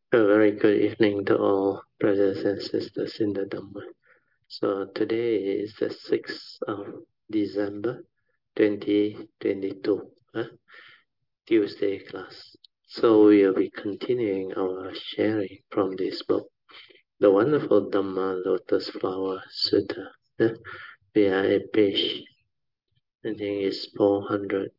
A very good evening to all brothers and sisters in the Dhamma. So today is the 6th of December 2022, Tuesday class. So we'll be continuing our sharing from this book, the wonderful Dhamma Lotus Flower Sutta. We are at page, I think it's 400,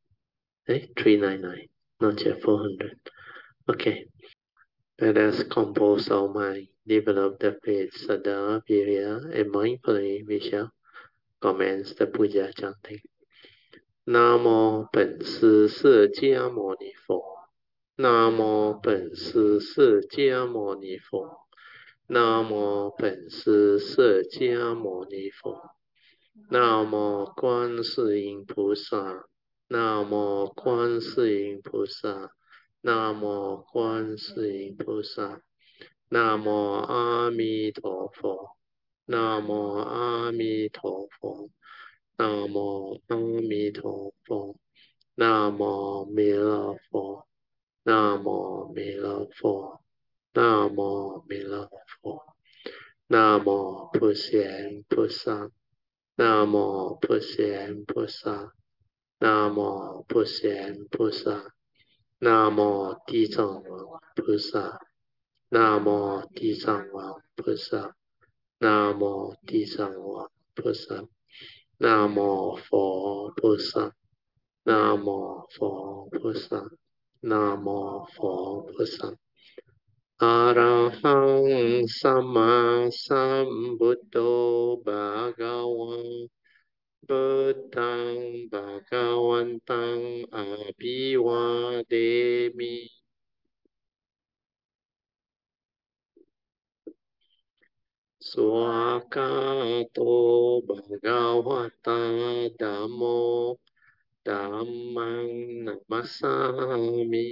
399, not yet 400. Okay. Let us compose our mind, develop the faith, Saddha, Virya, and mindfully we shall commence the puja chanting. Namo 本师释迦牟尼佛。Namo 本师释迦牟尼佛。Namo 本师释迦牟尼佛。Namo 观世音菩萨。Namo 观世音菩萨。Namo 观世音菩萨。南无阿弥陀佛，南无阿弥陀佛，南无阿弥陀佛，南无弥勒佛，南无弥勒佛，南无弥勒佛，南无普贤菩萨，南无普贤菩萨，南无普贤菩萨，南无地藏王菩萨。南无地藏王菩萨，南无地藏王菩萨，南无佛菩萨，南无佛菩萨，南无佛菩萨。阿拉汉萨玛萨布多巴嘎哇，布当巴嘎วัน当阿比瓦德米。Swakato Bhagavata Dhammo Dhammang Namasami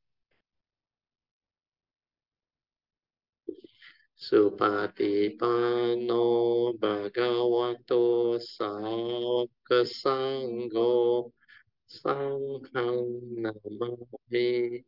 Supatipanno Bhagavato Sāvaka Sangho Sanghang Namami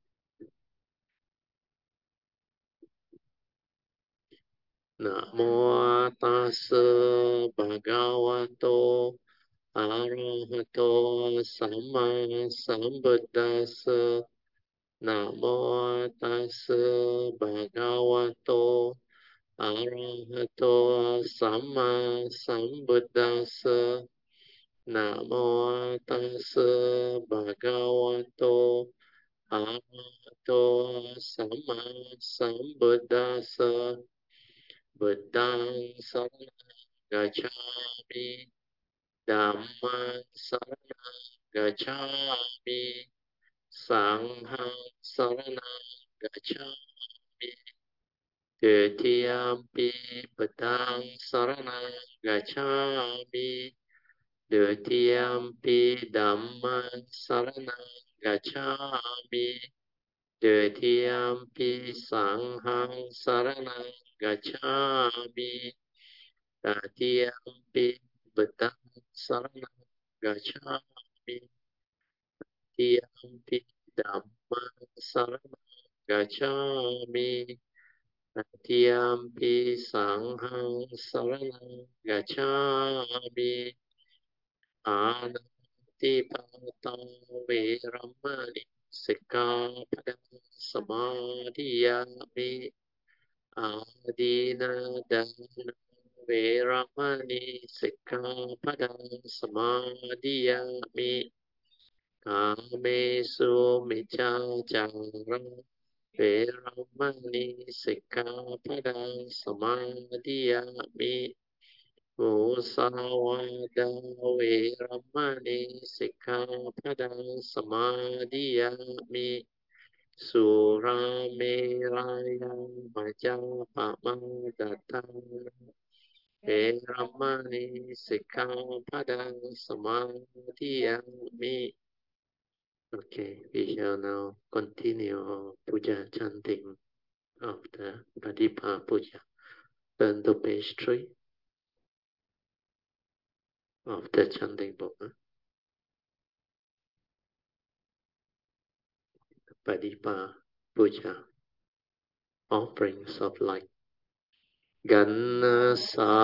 Namo Tassa Bhagavato Arahato Sama Sambuddhassa Namo Tassa Bhagavato Arahato Sama Sambuddhassa Namo Tassa Bhagavato Arahato Sama Sambuddhassa Buddhang Saranang Gacchami Dhammang Saranang Gacchami Sanghang Saranang Gacchami Tutiampi Buddhang Saranang Gacchami Tutiampi Dhammang Saranang Gacchami Tutiampi Sanghang Saranang Gacchami Tatiampi Buddhang Saranang Gacchami Tatiampi Dhammang Saranang Gacchami Tatiampi Sanghang Saranang Gacchami Anatipata Veramani Sikkhapadang Samadhiyami Adina Dana Veramani Sikkhapadang Samadhiyami Kamesu Michacharang Veramani Sikkhapadang Samadhiyami Musawada Veramani Sikkhapadang Samadhiyami Surameraya Majapahmadata Veramani Sikkhapadang Samadhiyami. Okay, we shall now continue our puja chanting of the Padipa Puja. Turn to page 3 of the chanting book. Padipa Puja. offerings of light. Ganna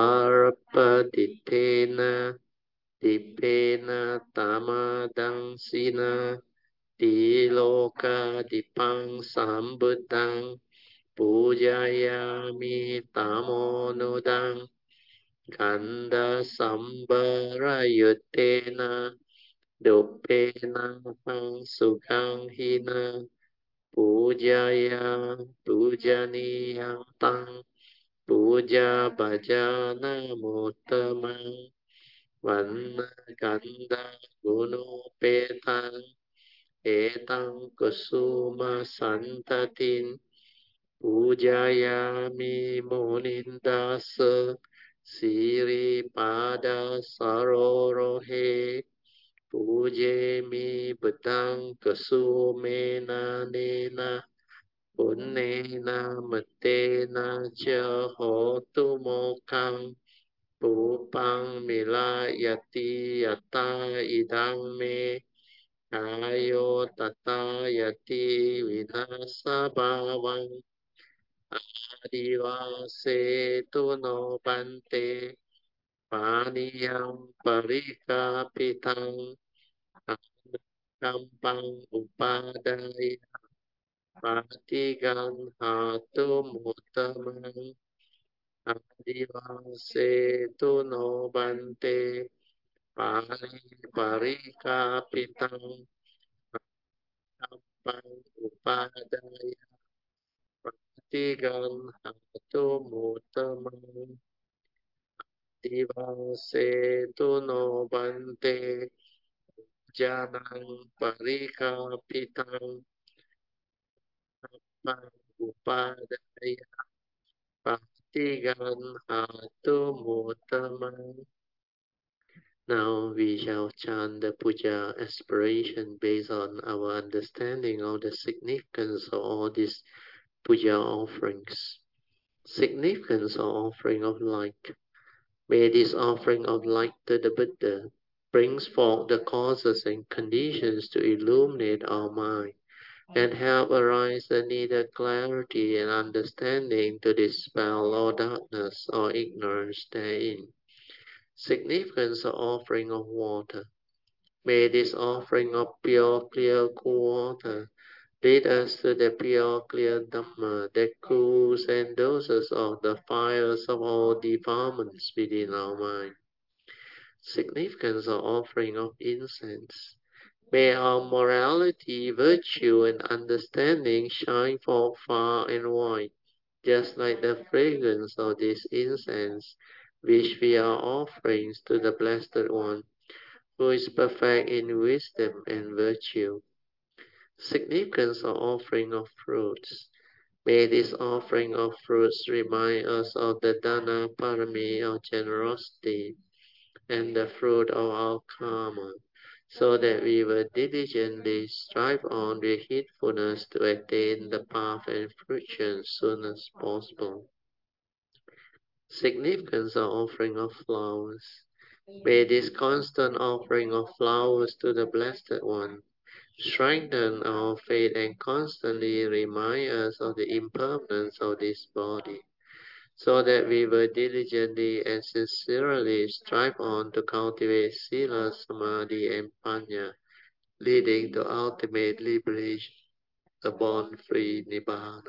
sarpaditena dipena tamadang sina tiloka dipang sambutang pujayami tamonodang kanda sambarayutena dopena pang sukang hina pujaya pujaniyang tang puja bhajana muttamang vanna kanda gunupetang etang kusuma santatin pujayami munindasa siri pada sarorohe pujemi bedang kusumena nena punnena metena cha hotu mokang pupang milayati yata idang me ayo tata yati vinasa bhavang adivase tu no bante paniyam parikapitang kampang upadaya patigan hatu mutamang adivase tu no bante parikapitang kampang upadaya patigan hatu mutamang divase tu no bante janang parikapitang kampang upadaya patigan hatu mutamang. Now we shall chant the puja aspiration based on our understanding of the significance of all these puja offerings. Significance of offering of light. May this offering of light to the Buddha brings forth the causes and conditions to illuminate our mind and help arise the needed clarity and understanding to dispel all darkness or ignorance therein. Significance of offering of water. May this offering of pure, clear, cool water lead us to the pure, clear Dhamma that cools and doses off the fires of all defilements within our mind. Significance of offering of incense. May our morality, virtue, and understanding shine forth far and wide, just like the fragrance of this incense, which we are offering to the Blessed One, who is perfect in wisdom and virtue. Significance of offering of fruits. May this offering of fruits remind us of the Dana Parami of generosity and the fruit of our karma, so that we will diligently strive on with heedfulness to attain the path and fruition as soon as possible. Significance of offering of flowers. May this constant offering of flowers to the Blessed One strengthen our faith and constantly remind us of the impermanence of this body, so that we will diligently and sincerely strive on to cultivate sila, samadhi, and panya, leading to ultimate liberation, the born-free nibbana.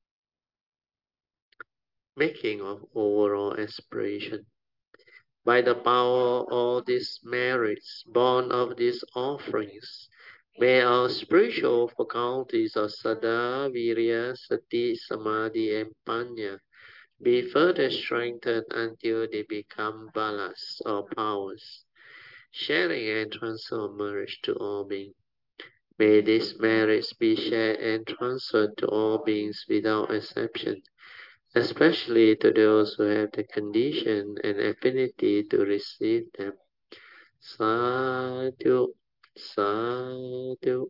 Making of overall aspiration. By the power of all these merits born of these offerings, may our spiritual faculties of Sada, Virya, Sati, Samadhi, and Panya be further strengthened until they become balas or powers, sharing and transfer merge to all beings. May these merits be shared and transferred to all beings without exception, especially to those who have the condition and affinity to receive them. Sadhu, sadhu,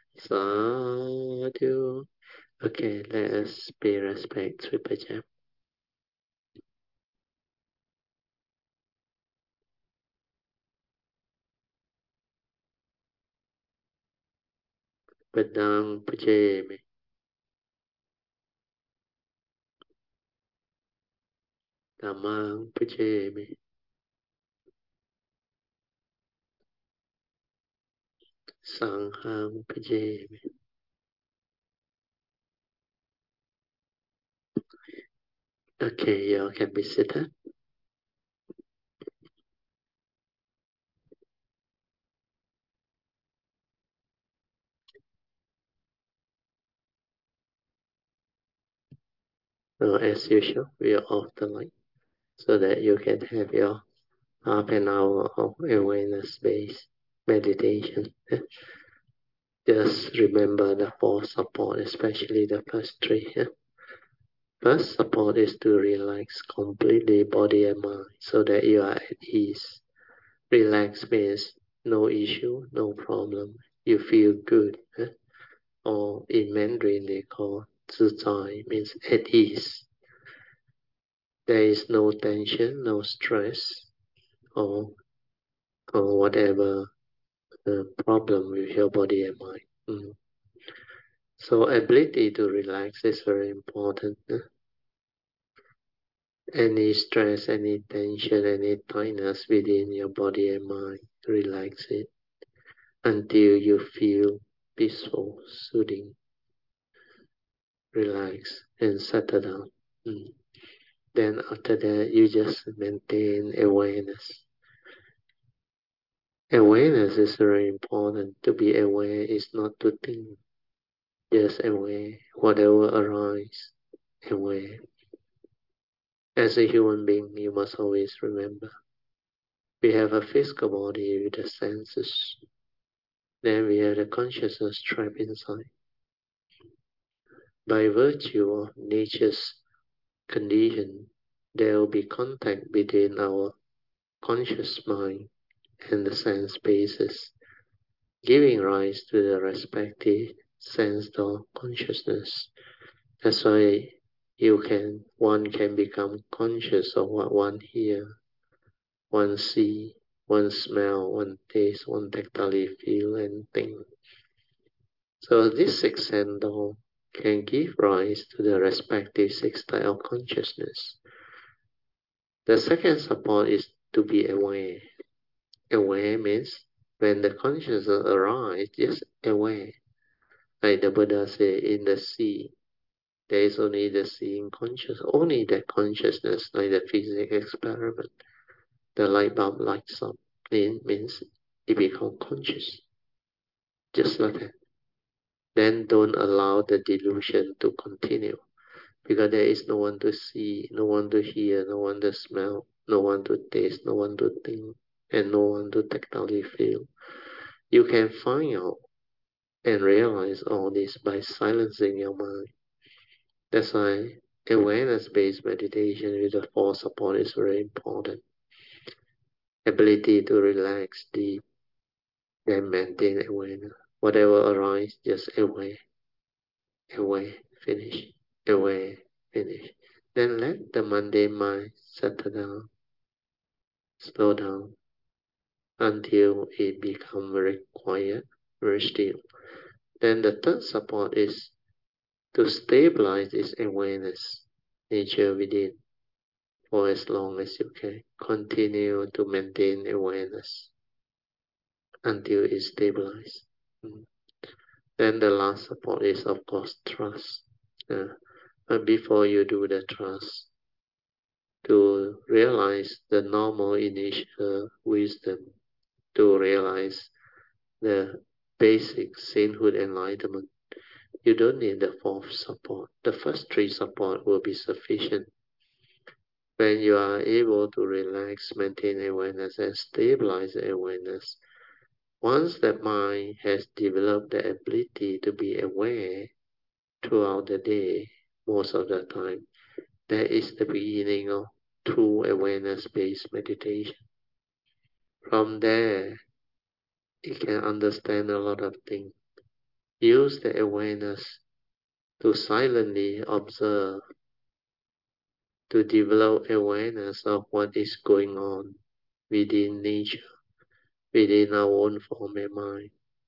sadhu. Okay, let us pay respect to Pajam. Padang Pujame. Dhammang Pujemi. Sanghang Pujemi. Okay, you all can be seated. Now, as usual, we are off the light so that you can have your half an hour of awareness-based meditation. Just remember the four support, especially the first three. First support is to relax completely body and mind so that you are at ease. Relax means no issue, no problem. You feel good. Or in Mandarin they call 自在 means at ease. There is no tension, no stress, or whatever problem with your body and mind. So ability to relax is very important. Any stress, any tension, any tightness within your body and mind, relax it until you feel peaceful, soothing, relax, and settle down. Then after that, you just maintain awareness. Awareness is very important. To be aware is not to think, just aware. Whatever arises, aware. As a human being, you must always remember. We have a physical body with the senses. Then we have the consciousness trapped inside. By virtue of nature's condition, there will be contact between our conscious mind and the sense bases, giving rise to the respective sense of consciousness. That's why one can become conscious of what one hear, one see, one smell, one taste, one tactile feel and think. So this sixth sense can give rise to the respective six types of consciousness. The second support is to be aware. Aware means when the consciousness arises, just aware. Like the Buddha said, in the sea, there is only the seeing consciousness, only that consciousness, like the physics experiment. The light bulb lights up. It means it becomes conscious, just like that. Then don't allow the delusion to continue, because there is no one to see, no one to hear, no one to smell, no one to taste, no one to think, and no one to tactile feel. You can find out and realize all this by silencing your mind. That's why awareness-based meditation with the four support is very important. Ability to relax deep and maintain awareness. Whatever arises, just aware, aware, finish, aware, finish. Then let the mundane mind settle down, slow down until it becomes very quiet, very still. Then the third support is to stabilize this awareness, nature within, for as long as you can. Continue to maintain awareness until it's stabilized. Then the last support is, of course, trust. But before you do the trust, to realize the normal initial wisdom, to realize the basic sainthood enlightenment, you don't need the fourth support. The first three support will be sufficient. When you are able to relax, maintain awareness, and stabilize the awareness, once the mind has developed the ability to be aware throughout the day, most of the time, that is the beginning of true awareness-based meditation. From there, you can understand a lot of things. Use the awareness to silently observe, to develop awareness of what is going on within nature, within our own form and mind.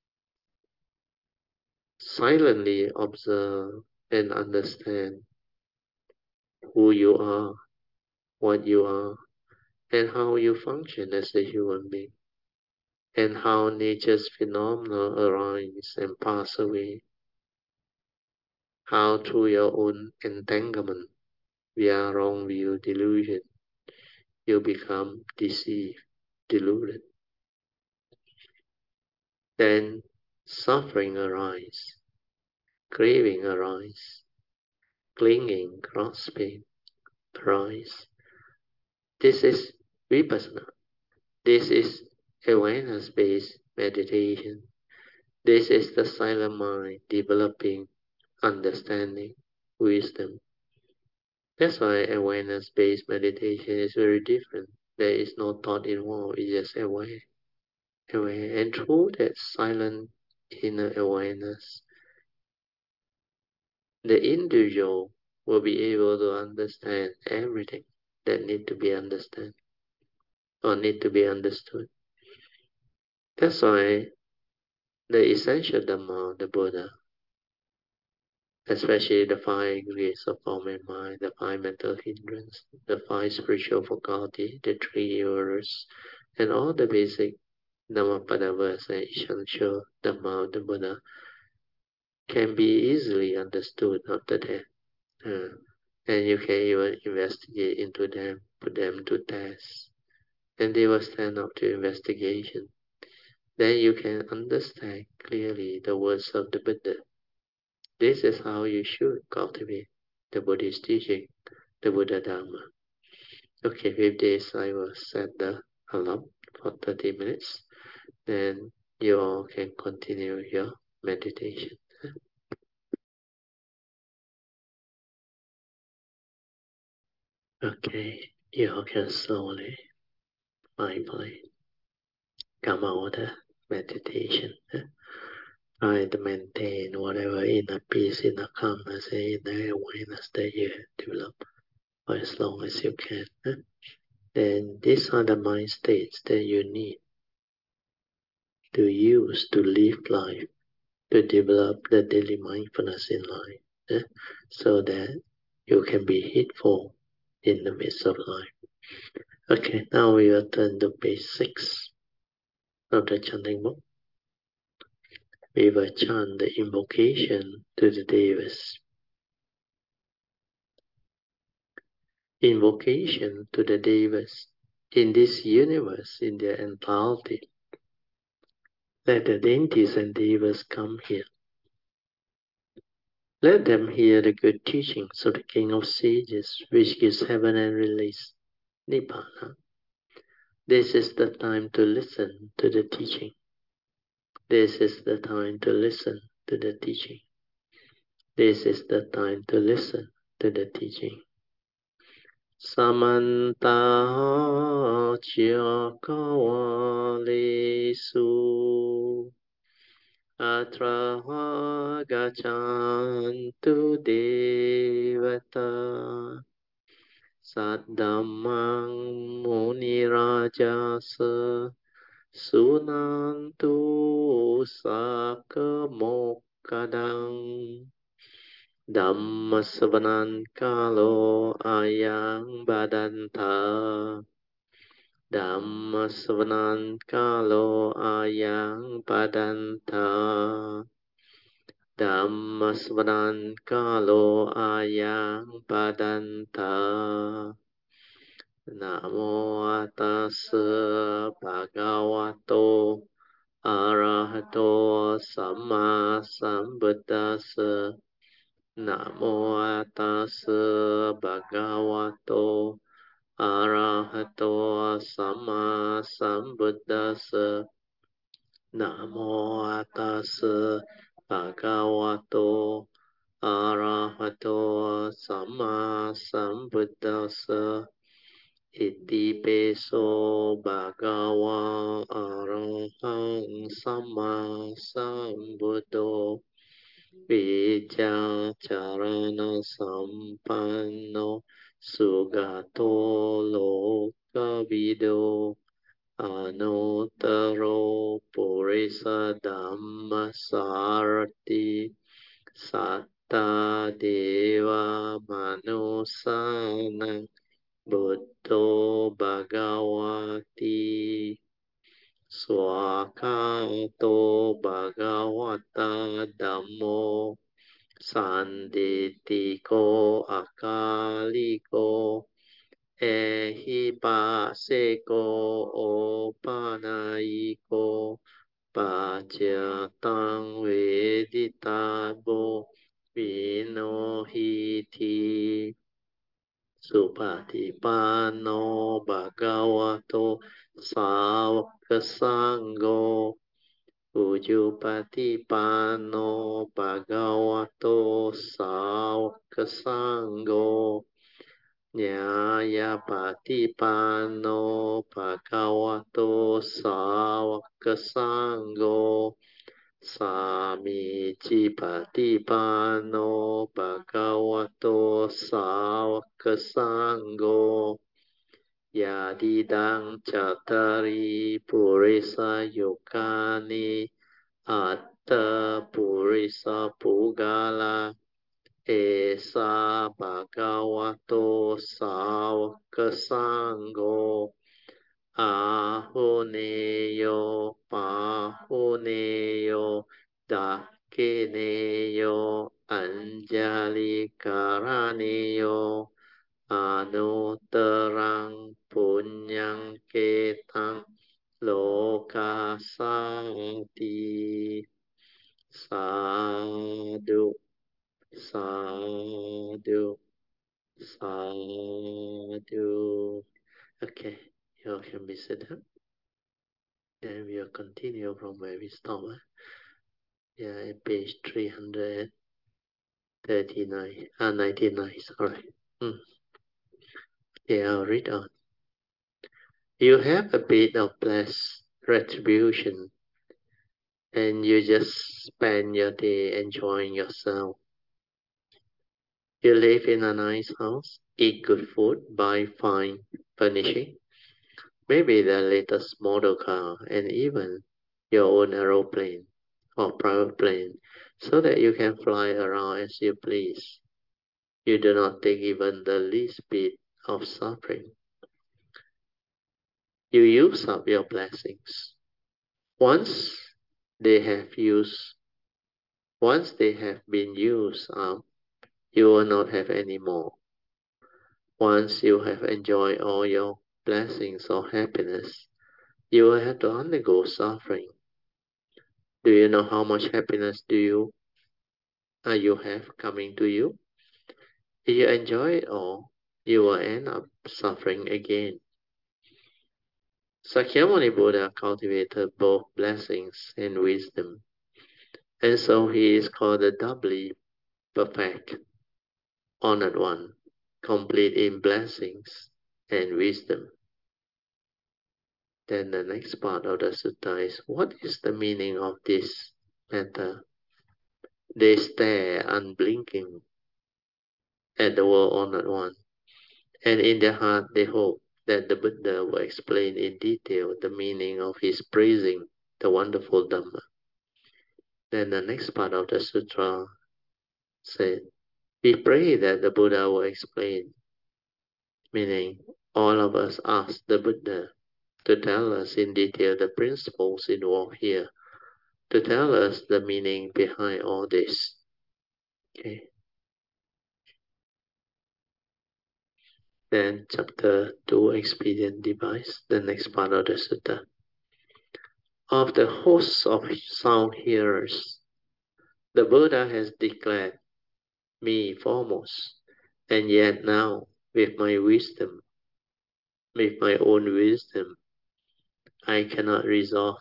Silently observe and understand who you are, what you are, and how you function as a human being, and how nature's phenomena arise and pass away, how through your own entanglement via wrong view delusion you become deceived, deluded. Then suffering arise, craving arise, clinging, grasping arise. This is vipassana. This is awareness-based meditation. This is the silent mind developing understanding, wisdom. That's why awareness-based meditation is very different. There is no thought involved, it's just aware. And through that silent inner awareness, the individual will be able to understand everything that need to be understood or need to be understood. That's why the essential Dhamma, the Buddha, especially the five aggregates of form and mind, the five mental hindrance, the five spiritual faculty, the three orders, and all the basic Dhammapada verse and essential Dhamma of the Buddha can be easily understood after that. And you can even investigate into them, put them to test, and they will stand up to investigation. Then you can understand clearly the words of the Buddha. This is how you should cultivate the Buddhist teaching, the Buddha Dharma. Okay, with this I will set the alarm for 30 minutes. Then you all can continue your meditation. Okay, you all can slowly, mindfully come out of the meditation. Try to maintain whatever inner peace, inner calmness, and inner awareness that you have developed for as long as you can. Then these are the mind states that you need to use to live life, to develop the daily mindfulness in life, so that you can be heedful in the midst of life. Okay, now we will turn to page 6 of the chanting book. We will chant the invocation to the Devas. Invocation to the Devas in this universe in their entirety. Let the deities and Devas come here. Let them hear the good teachings of the King of Sages, which gives heaven and release, Nibbana. This is the time to listen to the teaching. This is the time to listen to the teaching. This is the time to listen to the teaching. Samanta Chakawalesu Atra Gachantu Devata Saddhammang Muni Rajasa Sunantu Sakamokadang Dhammasavanan Kalo Ayang Badanta Dhammasavanan Kalo Ayang Badanta Dhammasavanan Kalo Ayang Badanta Namo Tassa Bhagavato Arahato Samma Sambuddhassa Namo Tassa Bhagavato Arahato Samma Sambuddhassa Namo Tassa Bhagavato Arahato Samma Sambuddhassa Iti peso Bhagava Arahang Samma Sambuddho Vijacarana Sampanno Sugato Lokavido Anuttaro Purisa Dhammasarati Satta Deva Manusana Buddho Bhagavati Swakato Bhagavata Dhammo Sanditiko Akaliko Ehipaseko Opanayiko Pachatang Veditabo Vinohiti Supatipanno Bhagavato Sāvaka Sangho Ujupatipanno Bhagavato Sāvaka Sangho Nyayapatipanno Bhagavato Sāvaka Sangho Samicipatipanno Bhagavato Sāvaka Sangho Yadidang Cattari Purisa Yukani Atta Purisa Pugala Esa Bhagavato Sāvaka Sangho Ahoneyo Pahoneyo Dakineyo Anjali Karaneyo Anutarang Punyang Ketang Lokasati Sadhu Sadhu Sadhu. Okay, you can be seated. And we'll continue from where we stopped. Yeah, page 339, 99, sorry. Yeah, I'll read on. You have a bit of blessed retribution, and you just spend your day enjoying yourself. You live in a nice house, eat good food, buy fine furnishing, maybe the latest model car, and even your own aeroplane or private plane, so that you can fly around as you please. You do not take even the least bit of suffering. You use up your blessings. Once they have been used up, you will not have any more. Once you have enjoyed all your blessings or happiness, you will have to undergo suffering. Do you know how much happiness you have coming to you? If you enjoy it all, you will end up suffering again. Sakyamuni Buddha cultivated both blessings and wisdom, and so he is called the doubly perfect, honored one, complete in blessings and wisdom. Then the next part of the sutta is, what is the meaning of this matter? They stare unblinking at the world-honored one, and in their heart they hope that the Buddha will explain in detail the meaning of his praising the wonderful Dhamma. Then the next part of the sutra said, we pray that the Buddha will explain, meaning all of us ask the Buddha to tell us in detail the principles involved here, to tell us the meaning behind all this. Okay. Then chapter 2, expedient device, the next part of the sutta. Of the hosts of sound hearers, the Buddha has declared me foremost, and yet now, with my own wisdom, I cannot resolve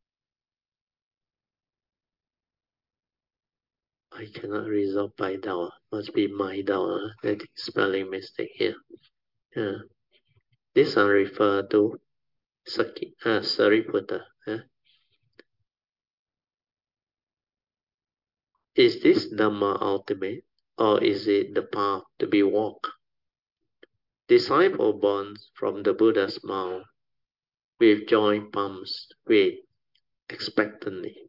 by Dao. Must be my Dao. I think spelling mistake here. Yeah. This one refer to Sariputta. Is this Dhamma ultimate, or is it the path to be walked? Disciple born from the Buddha's mouth, with joint palms, wait expectantly.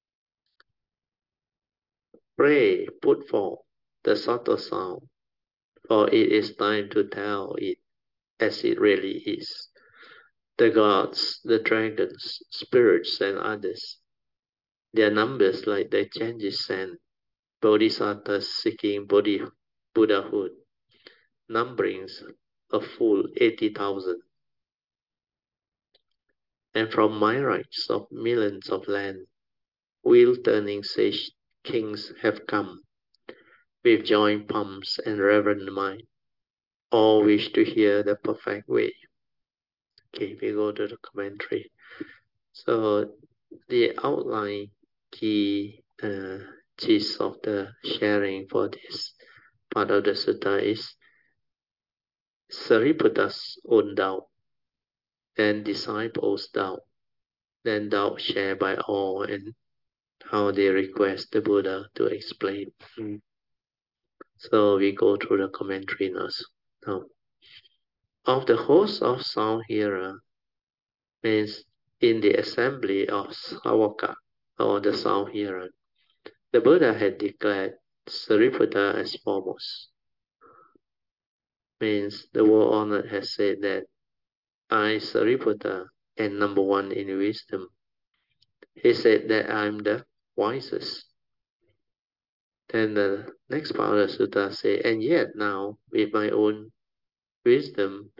Pray, put forth the subtle sound, for it is time to tell it. as it really is. The gods, the dragons, spirits, and others, their numbers like the Ganges sand, bodhisattvas seeking Buddhahood, numbering a full 80,000. And from myriads of millions of land, wheel-turning sage kings have come, with joined palms and reverent mind. All wish to hear the perfect way. Okay, we go to the commentary. So the outline key gist of the sharing for this part of the sutta is Sariputta's own doubt, then disciples' doubt, then doubt shared by all, and how they request the Buddha to explain. So we go through the commentary now. Of the host of sound hearer means in the assembly of Savaka, or the sound hearer, the Buddha had declared Sariputta as foremost. Means the world honored has said that I, Sariputta, am number one in wisdom. He said that I'm the wisest. Then the next part of the sutta say, and yet now, with my own wisdom,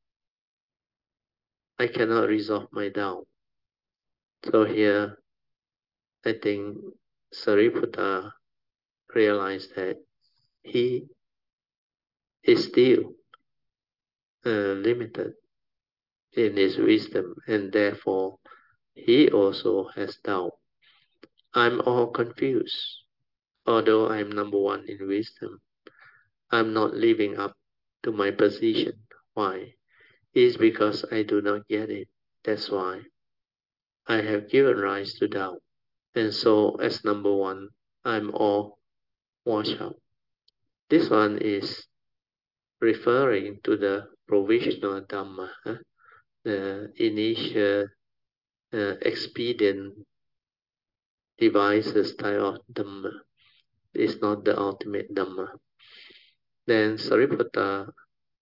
I cannot resolve my doubt. So here, I think Sariputta realized that he is still limited in his wisdom, and therefore he also has doubt. I'm all confused. Although I'm number one in wisdom, I'm not living up to my position. Why? It's because I do not get it. That's why I have given rise to doubt. And so, as number one, I'm all washed out. This one is referring to the provisional Dhamma, the initial expedient devices type of Dhamma. It's not the ultimate Dhamma. Then Sariputta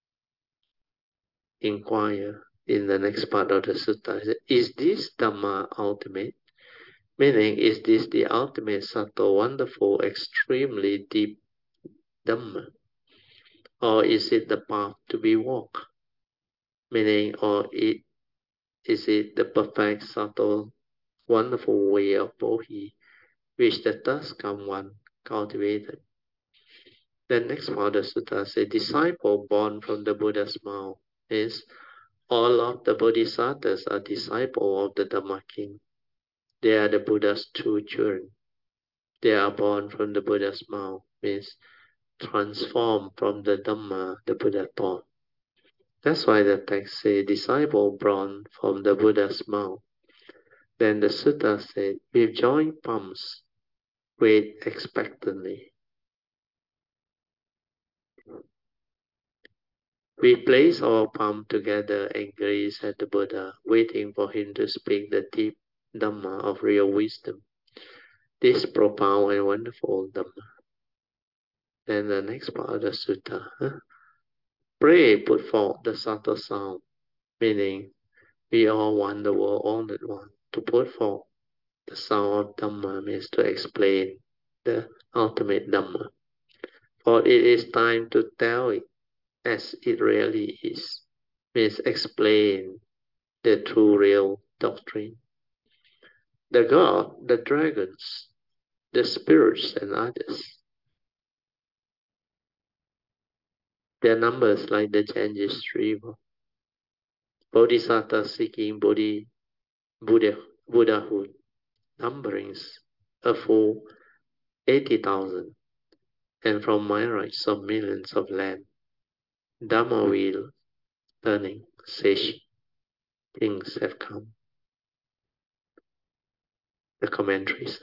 inquire in the next part of the sutta, is this Dhamma ultimate? Meaning, is this the ultimate, subtle, wonderful, extremely deep Dhamma? Or is it the path to be walked? Meaning, is it the perfect, subtle, wonderful way of Bodhi, which the Tascam one cultivated? The next part of the sutta says, disciple born from the Buddha's mouth is all of the Bodhisattvas are disciples of the Dhamma King. They are the Buddha's true children. They are born from the Buddha's mouth, means transformed from the Dhamma the Buddha taught. That's why the text says, disciple born from the Buddha's mouth. Then the sutta said, with joined palms, wait expectantly. We place our palm together and gaze at the Buddha, waiting for him to speak the deep Dhamma of real wisdom. This profound and wonderful Dhamma. Then the next part of the sutta, pray put forth the subtle sound, meaning we all want the world honored one to put forth the sound of Dhamma, means to explain the ultimate Dhamma. For it is time to tell it as it really is, means explain the true real doctrine. The god, the dragons, the spirits and others, their numbers like the Ganges river. Bodhisattvas seeking Buddhahood, numberings a full 80,000, and from myriads of millions of land, Dhamma wheel turning sage kings have come. The commentaries.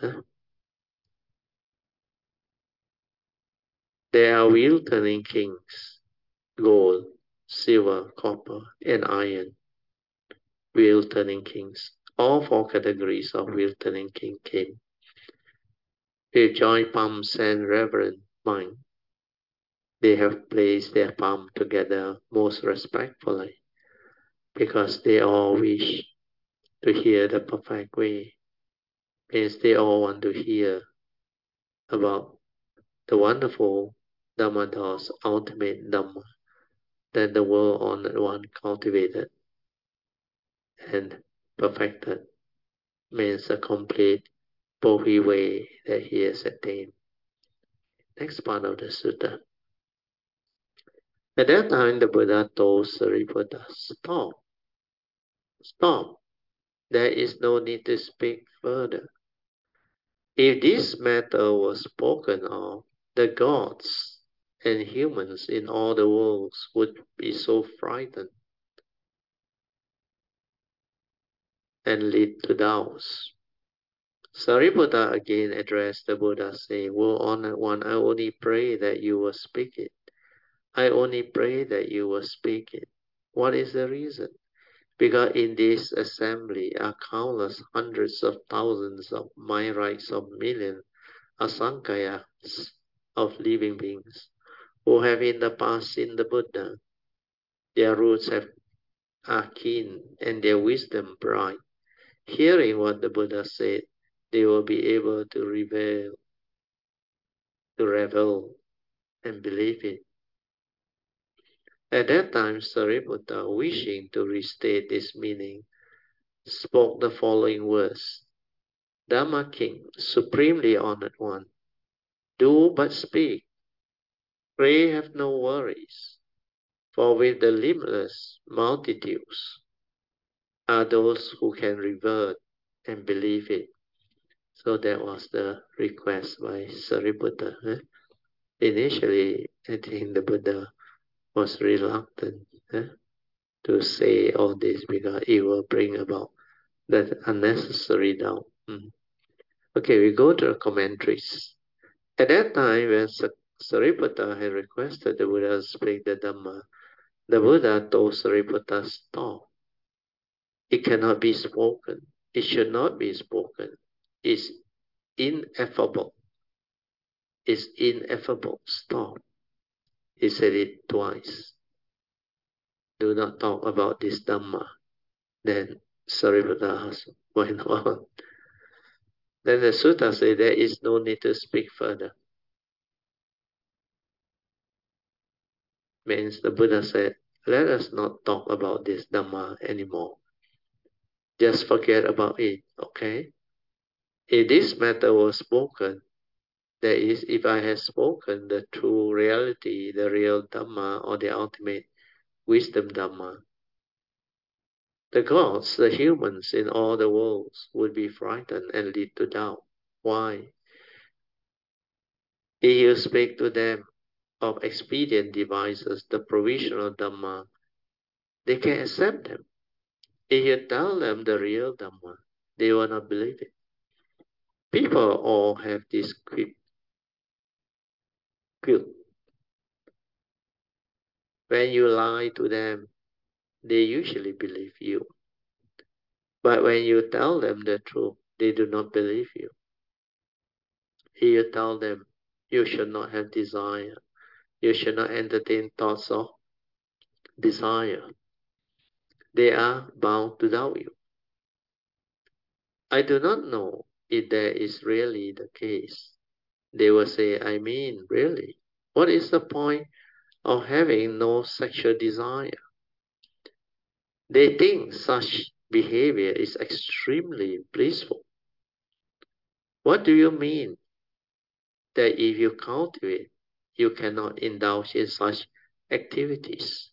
There are wheel turning kings, gold, silver, copper, and iron. Wheel turning kings. All four categories of wheel turning king came. With joy, palms, and reverent mind. They have placed their palm together most respectfully because they all wish to hear the perfect way. Means they all want to hear about the wonderful Dhammados, ultimate Dhamma that the world honored one cultivated and perfected, means a complete Bodhi way that he has attained. Next part of the sutta. At that time, the Buddha told Sariputta, stop, stop. There is no need to speak further. If this matter was spoken of, the gods and humans in all the worlds would be so frightened and lead to doubts. Sariputta again addressed the Buddha, saying, "Well, honored one, I only pray that you will speak it. I only pray that you will speak it. What is the reason? Because in this assembly are countless hundreds of thousands of myriads of millions, asankhayas of living beings, who have in the past seen the Buddha. Their roots are keen and their wisdom bright. Hearing what the Buddha said, they will be able to revel and believe it. At that time, Sariputta, wishing to restate this meaning, spoke the following words: Dhamma King, supremely honored one, do but speak. Pray have no worries, for with the limitless multitudes are those who can revert and believe it. So that was the request by Sariputta. Initially, I think the Buddha was reluctant to say all this because it will bring about that unnecessary doubt. Okay, we go to the commentaries. At that time, when Sariputta had requested the Buddha to speak the Dhamma, the Buddha told Sariputta, stop. It cannot be spoken. It should not be spoken. It's ineffable. It's ineffable. Stop. He said it twice. Do not talk about this Dhamma. Then Sariputta asked, why not? Then the sutta says there is no need to speak further. Means the Buddha said, let us not talk about this Dhamma anymore. Just forget about it, okay? If this matter was spoken, that is, if I had spoken the true reality, the real Dhamma, or the ultimate wisdom Dhamma, the gods, the humans in all the worlds would be frightened and lead to doubt. Why? If you speak to them of expedient devices, the provisional Dhamma, they can accept them. If you tell them the real Dhamma, they will not believe it. People all have this guilt. When you lie to them, they usually believe you. But when you tell them the truth, they do not believe you. If you tell them you should not have desire, you should not entertain thoughts of desire, they are bound to doubt you. I do not know if that is really the case. They will say, I mean, really, what is the point of having no sexual desire? They think such behavior is extremely blissful. What do you mean that if you cultivate, you cannot indulge in such activities?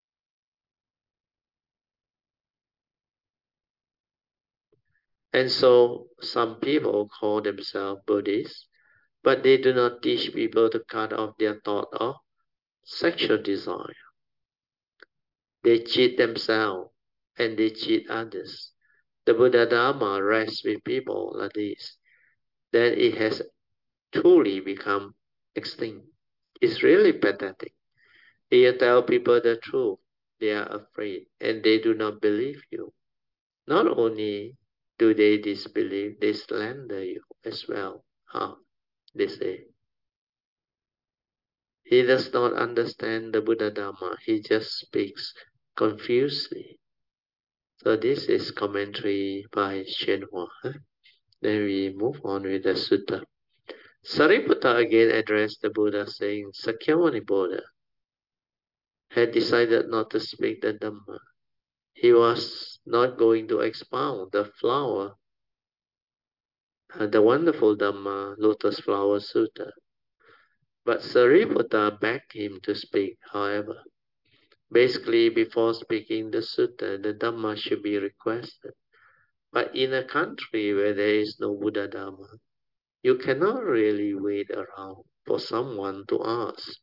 And so some people call themselves Buddhists, but they do not teach people to cut off their thought of sexual desire. They cheat themselves and they cheat others. The Buddha Dharma rests with people like this. Then it has truly become extinct. It's really pathetic. If you tell people the truth, they are afraid and they do not believe you. Not only do they disbelieve, they slander you as well. They say. He does not understand the Buddha Dhamma. He just speaks confusedly. So this is commentary by Shenhua. Then we move on with the sutta. Sariputta again addressed the Buddha saying, Sakyamuni Buddha had decided not to speak the Dhamma. He was not going to expound the flower, the wonderful Dhamma Lotus Flower Sutta. But Sariputta begged him to speak, however. Basically, before speaking the sutta, the Dhamma should be requested. But in a country where there is no Buddha Dhamma, you cannot really wait around for someone to ask.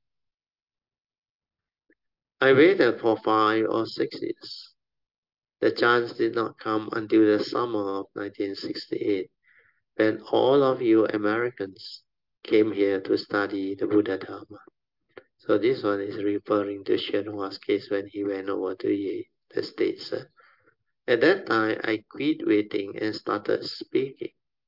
I waited for 5 or 6 years. The chance did not come until the summer of 1968, when all of you Americans came here to study the Buddha Dhamma. So this one is referring to Shenhua's case when he went over to the States. At that time, I quit waiting and started speaking.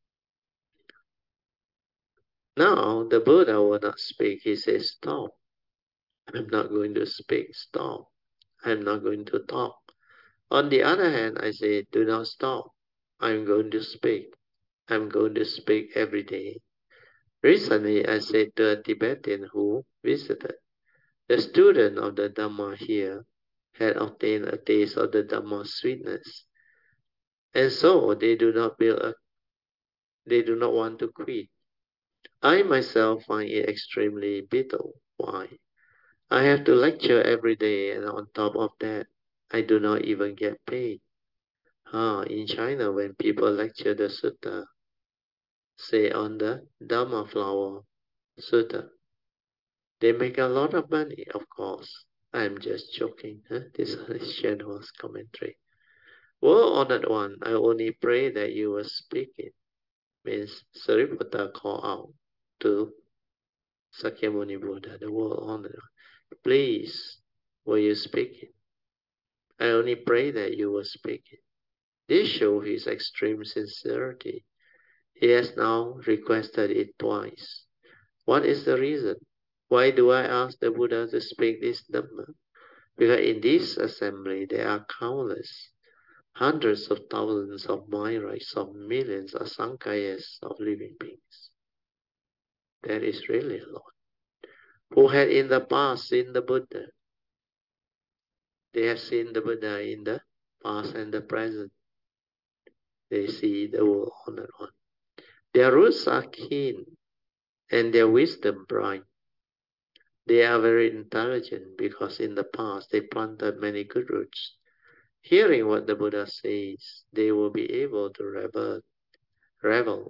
Now, the Buddha will not speak. He says, stop. I'm not going to speak. Stop. I'm not going to talk. On the other hand, I say, do not stop. I'm going to speak. I'm going to speak every day. Recently, I said to a Tibetan who visited, the student of the Dhamma here had obtained a taste of the Dhamma sweetness. And so they do not want to quit. I myself find it extremely bitter. Why? I have to lecture every day, and on top of that, I do not even get paid. In China, when people lecture the sutta, say on the Dhamma Flower Sutta, they make a lot of money, of course. I'm just joking. This is Shenhua's commentary. Well, Honored One, I only pray that you will speak it. Means Sariputta called out to Sakyamuni Buddha, the world honored. Please, will you speak it? I only pray that you will speak it. This shows his extreme sincerity. He has now requested it twice. What is the reason? Why do I ask the Buddha to speak this Dhamma? Because in this assembly there are countless, hundreds of thousands of myriads of millions of sankhayas of living beings. That is really a lot. Who had in the past seen the Buddha. They have seen the Buddha in the past and the present. They see the world honored one. Their roots are keen and their wisdom bright. They are very intelligent because in the past they planted many good roots. Hearing what the Buddha says, they will be able to revel,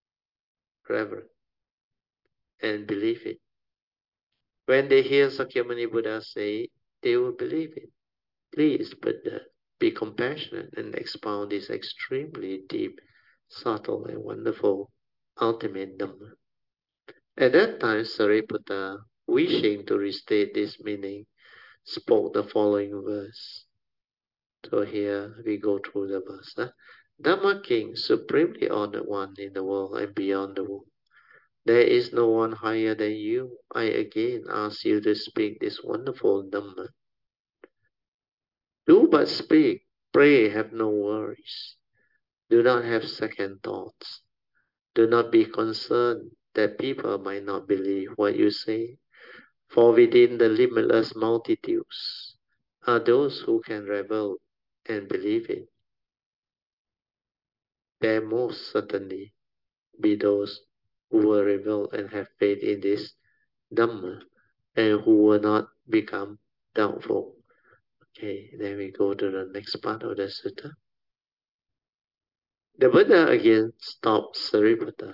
and believe it. When they hear Sakyamuni Buddha say, they will believe it. Please, Buddha, be compassionate and expound this extremely deep, subtle, and wonderful ultimate Dhamma. At that time, Sariputta, wishing to restate this meaning, spoke the following verse. So here we go through the verse. Dhamma King, supremely honored one in the world and beyond the world. There is no one higher than you. I again ask you to speak this wonderful Dhamma. Do but speak. Pray, have no worries. Do not have second thoughts. Do not be concerned that people might not believe what you say. For within the limitless multitudes are those who can revel and believe it. There most certainly be those who will revel and have faith in this Dhamma and who will not become doubtful. Okay, then we go to the next part of the sutta. The Buddha again stopped Sariputta.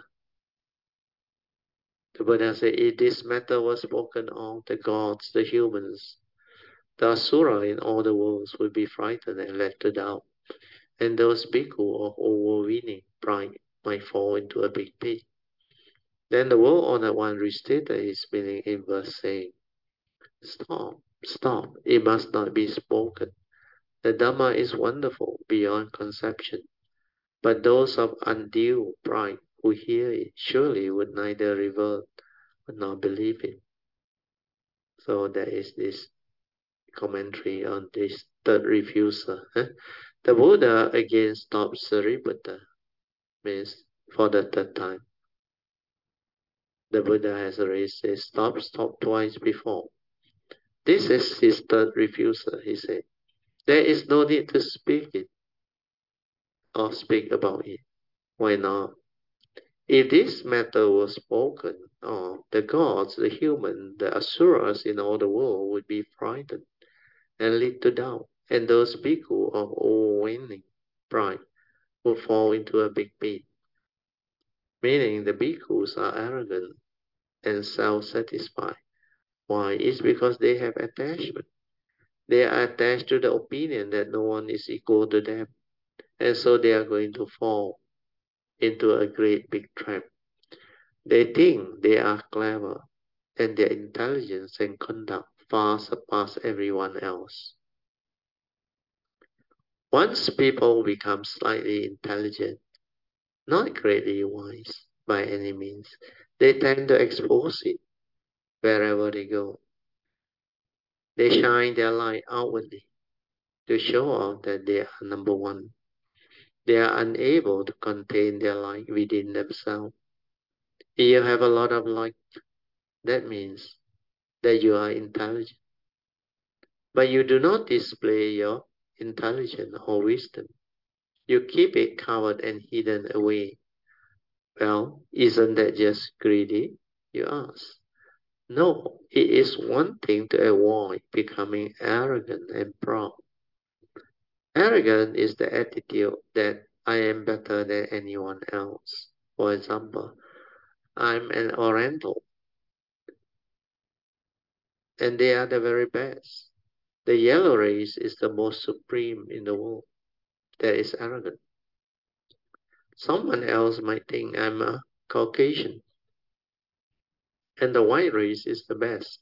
The Buddha said, if this matter was spoken of, the gods, the humans, the asura in all the worlds would be frightened and led to doubt. And those bhikkhu of overweening pride might fall into a big pit. Then the world-honored one restated his meaning in verse saying, stop, stop, it must not be spoken. The Dhamma is wonderful beyond conception, but those of undue pride who hear it surely would neither revert nor believe it. So there is this commentary on this third refuser. The Buddha again stopped Sariputta, means for the third time. The Buddha has already said, stop twice before. This is his third refusal, he said. There is no need to speak it or speak about it. Why not? If this matter was spoken of, the gods, the human, the asuras in all the world would be frightened and lead to doubt, and those bhikkhu of overweening pride would fall into a big pit. Meaning the bhikkhus are arrogant and self-satisfied. Why? It's because they have attachment. They are attached to the opinion that no one is equal to them. And so they are going to fall into a great big trap. They think they are clever and their intelligence and conduct far surpass everyone else. Once people become slightly intelligent, not greatly wise by any means, they tend to expose it wherever they go. They shine their light outwardly to show off that they are number one. They are unable to contain their light within themselves. If you have a lot of light, that means that you are intelligent. But you do not display your intelligence or wisdom. You keep it covered and hidden away. Well, isn't that just greedy? You ask. No, it is one thing to avoid becoming arrogant and proud. Arrogant is the attitude that I am better than anyone else. For example, I'm an Oriental and they are the very best. The yellow race is the most supreme in the world. That is arrogant. Someone else might think I'm a Caucasian and the white race is the best.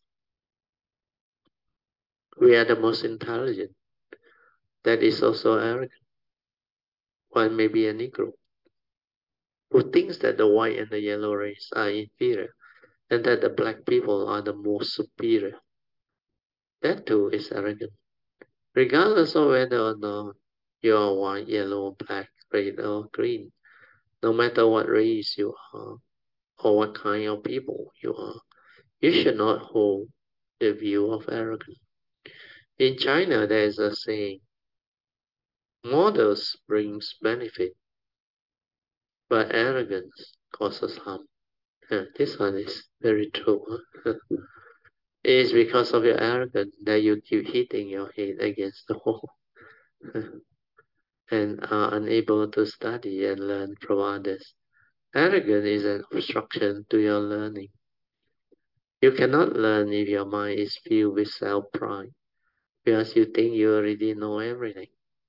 We are the most intelligent. That is also arrogant. One may be a Negro who thinks that the white and the yellow race are inferior and that the black people are the most superior. That too is arrogant. Regardless of whether or not you are white, yellow, black, red, or green, no matter what race you are or what kind of people you are, you should not hold the view of arrogance. In China, there is a saying, models brings benefit, but arrogance causes harm. This one is very true. It is because of your arrogance that you keep hitting your head against the wall and are unable to study and learn from others. Arrogance is an obstruction to your learning. You cannot learn if your mind is filled with self-pride, because you think you already know everything.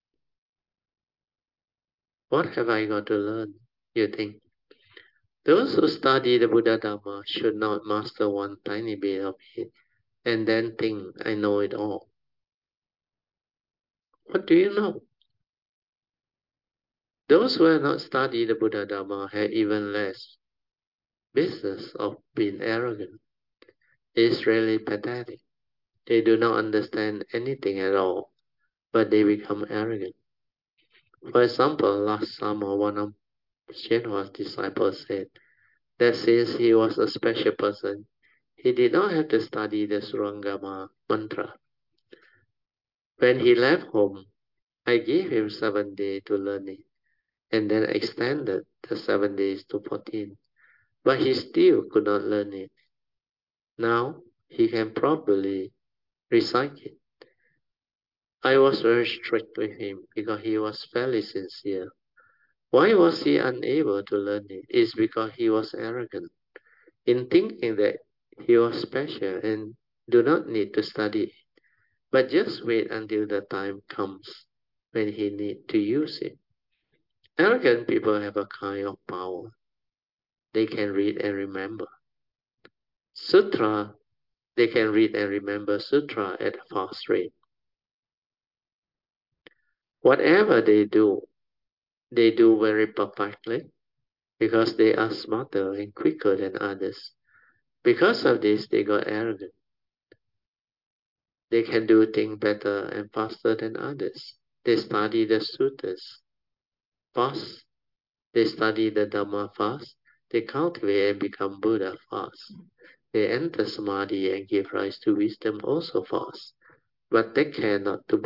What have I got to learn? You think. Those who study the Buddha Dharma should not master one tiny bit of it and then think, I know it all. What do you know? Those who have not studied the Buddha Dharma have even less business of being arrogant. It's really pathetic. They do not understand anything at all, but they become arrogant. For example, last summer, one of Shenhua's disciples said that since he was a special person, he did not have to study the Surangama mantra. When he left home, I gave him 7 days to learn it, and then extended the 7 days to 14. But he still could not learn it. Now he can properly recite it. I was very strict with him because he was fairly sincere. Why was he unable to learn it? It's because he was arrogant in thinking that he was special and do not need to study, but just wait until the time comes when he need to use it. Arrogant people have a kind of power. They can read and remember. Sutra, they can read and remember sutra at a fast rate. Whatever they do very perfectly because they are smarter and quicker than others. Because of this, they got arrogant. They can do things better and faster than others. They study the suttas fast. They study the Dhamma fast. They cultivate and become Buddha fast. They enter samadhi and give rise to wisdom also fast. But take care not to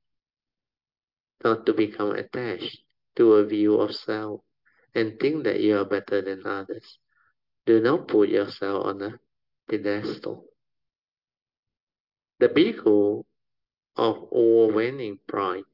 become attached to a view of self and think that you are better than others. Do not put yourself on a pedestal. The bhikkhu of overwhelming pride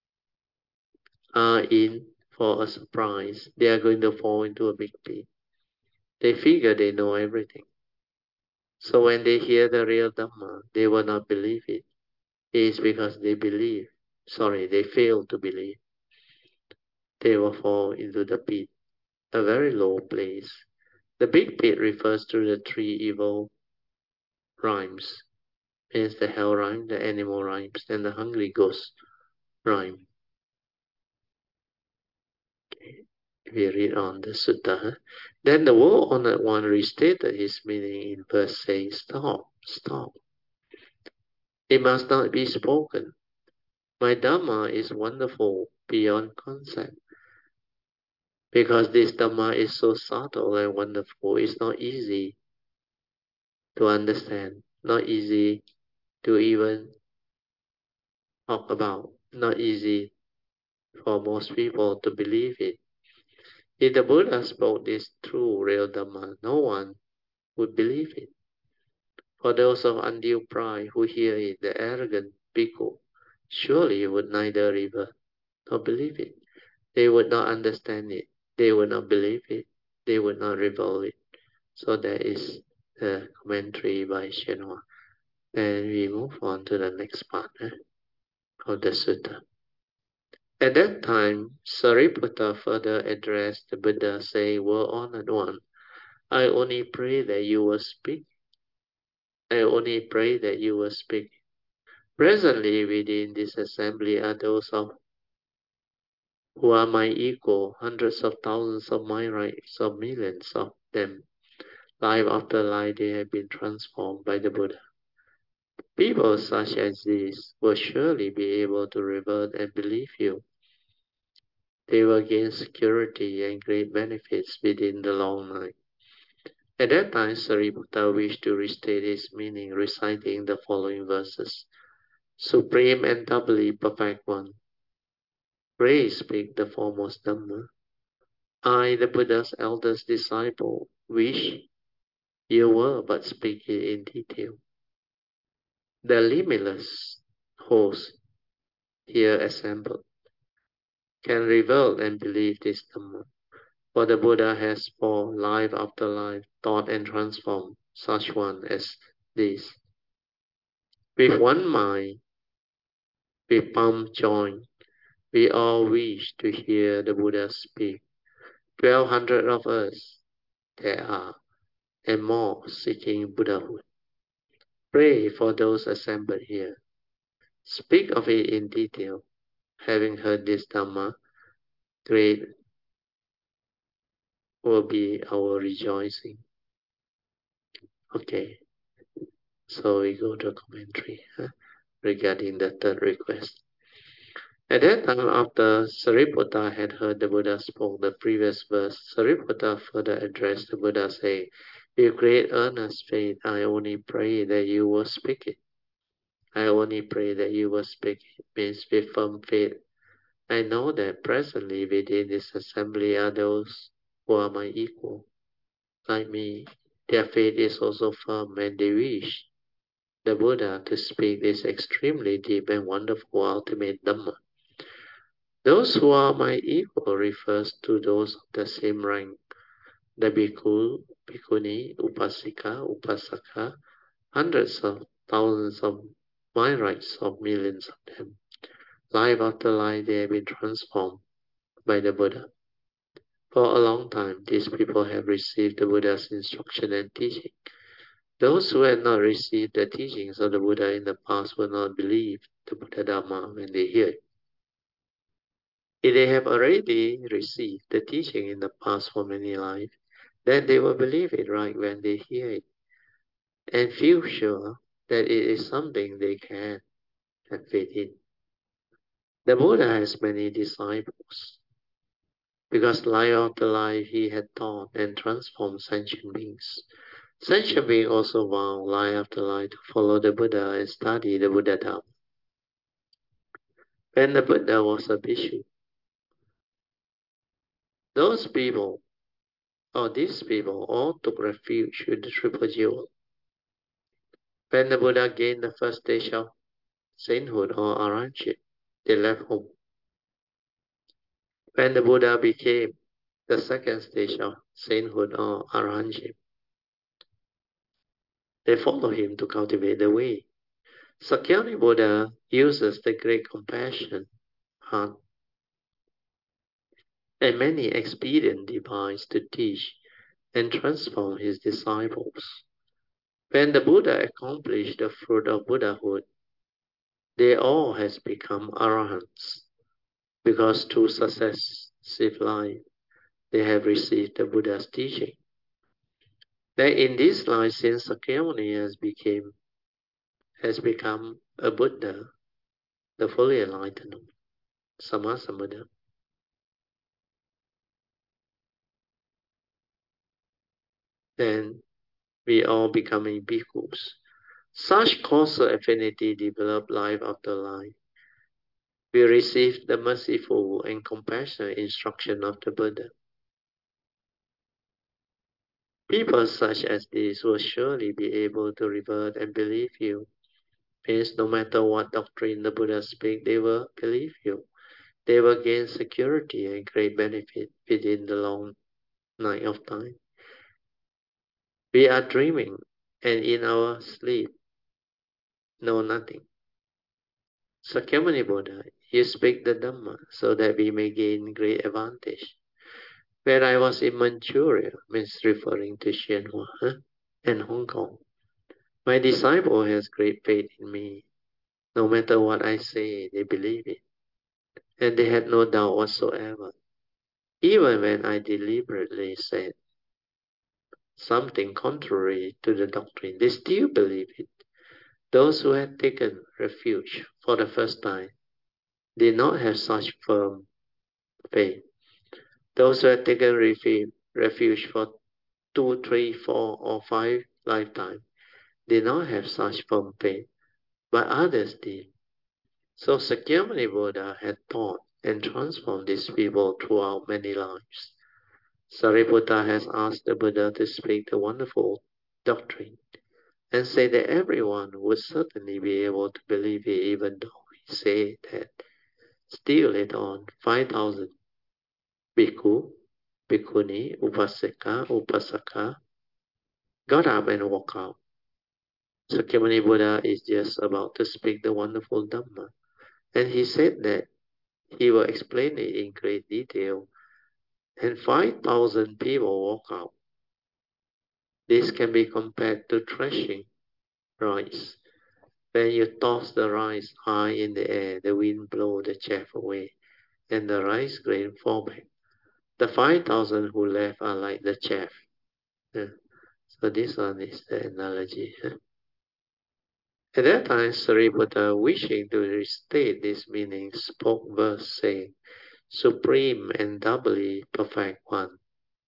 are in for a surprise. They are going to fall into a big pit. They figure they know everything. So when they hear the real Dhamma, they will not believe it. It is because they fail to believe. They will fall into the pit, a very low place. The big pit refers to the three evil rhymes. Means the hell rhyme, the animal rhymes, and the hungry ghost rhyme. Okay. We read on the sutta. Then the world-honored one restated his meaning in verse saying, stop, stop. It must not be spoken. My Dhamma is wonderful beyond concept. Because this Dhamma is so subtle and wonderful, it's not easy to understand, not easy to even talk about, not easy for most people to believe it. If the Buddha spoke this true, real Dhamma, no one would believe it. For those of undue pride who hear it, the arrogant bhikkhu, surely would neither revert nor believe it. They would not understand it. They would not believe it. They would not reveal it. So that is the commentary by Shenhua. Then we move on to the next part of the sutta. At that time, Sariputta further addressed the Buddha, saying, Well-honored one, I only pray that you will speak. I only pray that you will speak. Presently within this assembly are those who are my equal, hundreds of thousands of my rights, of millions of them. Life after life they have been transformed by the Buddha. People such as these will surely be able to revert and believe you. They will gain security and great benefits within the long night. At that time, Sariputta wished to restate its meaning, reciting the following verses. Supreme and doubly perfect one, pray speak the foremost Dhamma. I, the Buddha's eldest disciple, wish you were but speak it in detail. The limitless host here assembled can reveal and believe this Dhamma. For the Buddha has for life after life taught and transformed such one as this. With one mind, with palm joined, we all wish to hear the Buddha speak. 1,200 of us there are, and more seeking Buddhahood. Pray for those assembled here. Speak of it in detail. Having heard this Dhamma, great will be our rejoicing. Okay, so we go to commentary regarding the third request. At that time, after Sariputta had heard the Buddha spoke the previous verse, Sariputta further addressed the Buddha, saying, with great earnest faith, I only pray that you will speak it. I only pray that you will speak it, means with firm faith. I know that presently within this assembly are those who are my equal, like me. Their faith is also firm, and they wish the Buddha to speak this extremely deep and wonderful ultimate Dhamma. Those who are my equal refers to those of the same rank, the bhikkhu, bhikkhuni, upasika, upasaka, hundreds of thousands of my rights of millions of them. Life after life they have been transformed by the Buddha. For a long time, these people have received the Buddha's instruction and teaching. Those who had not received the teachings of the Buddha in the past will not believe the Buddha Dhamma when they hear it. If they have already received the teaching in the past for many lives, then they will believe it right when they hear it and feel sure that it is something they can have faith in. The Buddha has many disciples because life after life he had taught and transformed sentient beings. Sentient beings also vow life after life to follow the Buddha and study the Buddha Dharma. When the Buddha was a bhikshu, these people all took refuge with the triple jewel. When the Buddha gained the first stage of sainthood or arahantship, they left home. When the Buddha became the second stage of sainthood or arahantship, they followed him to cultivate the way. Sakyamuni Buddha uses the great compassion heart and many expedient devices to teach and transform his disciples. When the Buddha accomplished the fruit of Buddhahood, they all has become arahants, because through successive life they have received the Buddha's teaching. That in this life, since Sakyamuni has become a Buddha, the fully enlightened Sammasambuddha, then we all becoming bhikkhus. Such causal affinity develop life after life. We receive the merciful and compassionate instruction of the Buddha. People such as this will surely be able to revert and believe you. Means no matter what doctrine the Buddha speak, they will believe you. They will gain security and great benefit within the long night of time. We are dreaming, and in our sleep know nothing. Sakyamuni Buddha, you speak the Dhamma so that we may gain great advantage. When I was in Manchuria, means referring to Xianhua and Hong Kong, my disciple has great faith in me. No matter what I say, they believe it, and they had no doubt whatsoever. Even when I deliberately said something contrary to the doctrine, they still believe it. Those who had taken refuge for the first time did not have such firm faith. Those who had taken refuge for 2, 3, 4, or 5 lifetimes did not have such firm faith, but others did. So Sakyamuni Buddha had taught and transformed these people throughout many lives. Sariputta has asked the Buddha to speak the wonderful doctrine and say that everyone would certainly be able to believe it, even though he said that. Still later on, 5,000 bhikkhu, bhikkhuni, upasika, upasaka got up and walked out. Sakyamuni Buddha is just about to speak the wonderful Dhamma, and he said that he will explain it in great detail, and 5,000 people walk out. This can be compared to threshing rice. When you toss the rice high in the air, the wind blows the chaff away, and the rice grain fall back. The 5,000 who left are like the chaff. So this one is the analogy. At that time, Sariputta, wishing to restate this meaning, spoke verse saying, Supreme and doubly perfect one,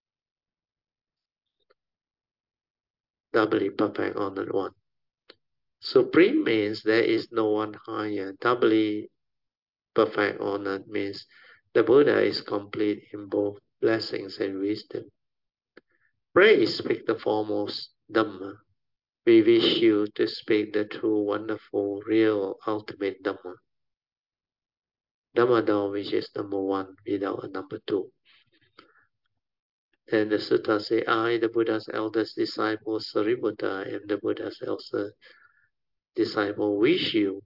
doubly perfect honored one. Supreme means there is no one higher. Doubly perfect honored means the Buddha is complete in both blessings and wisdom. Pray speak the foremost Dhamma. We wish you to speak the true, wonderful, real, ultimate Dhamma. Dhammadao, which is number one without a number two. Then the sutta say, I, the Buddha's eldest disciple, Sariputta, am the Buddha's eldest disciple, wish you,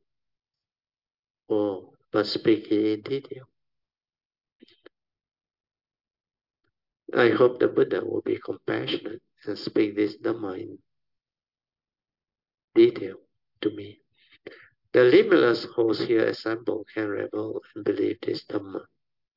but speak it in detail. I hope the Buddha will be compassionate and speak this Dhamma in detail to me. The limitless host here assembled can revel and believe this Dhamma.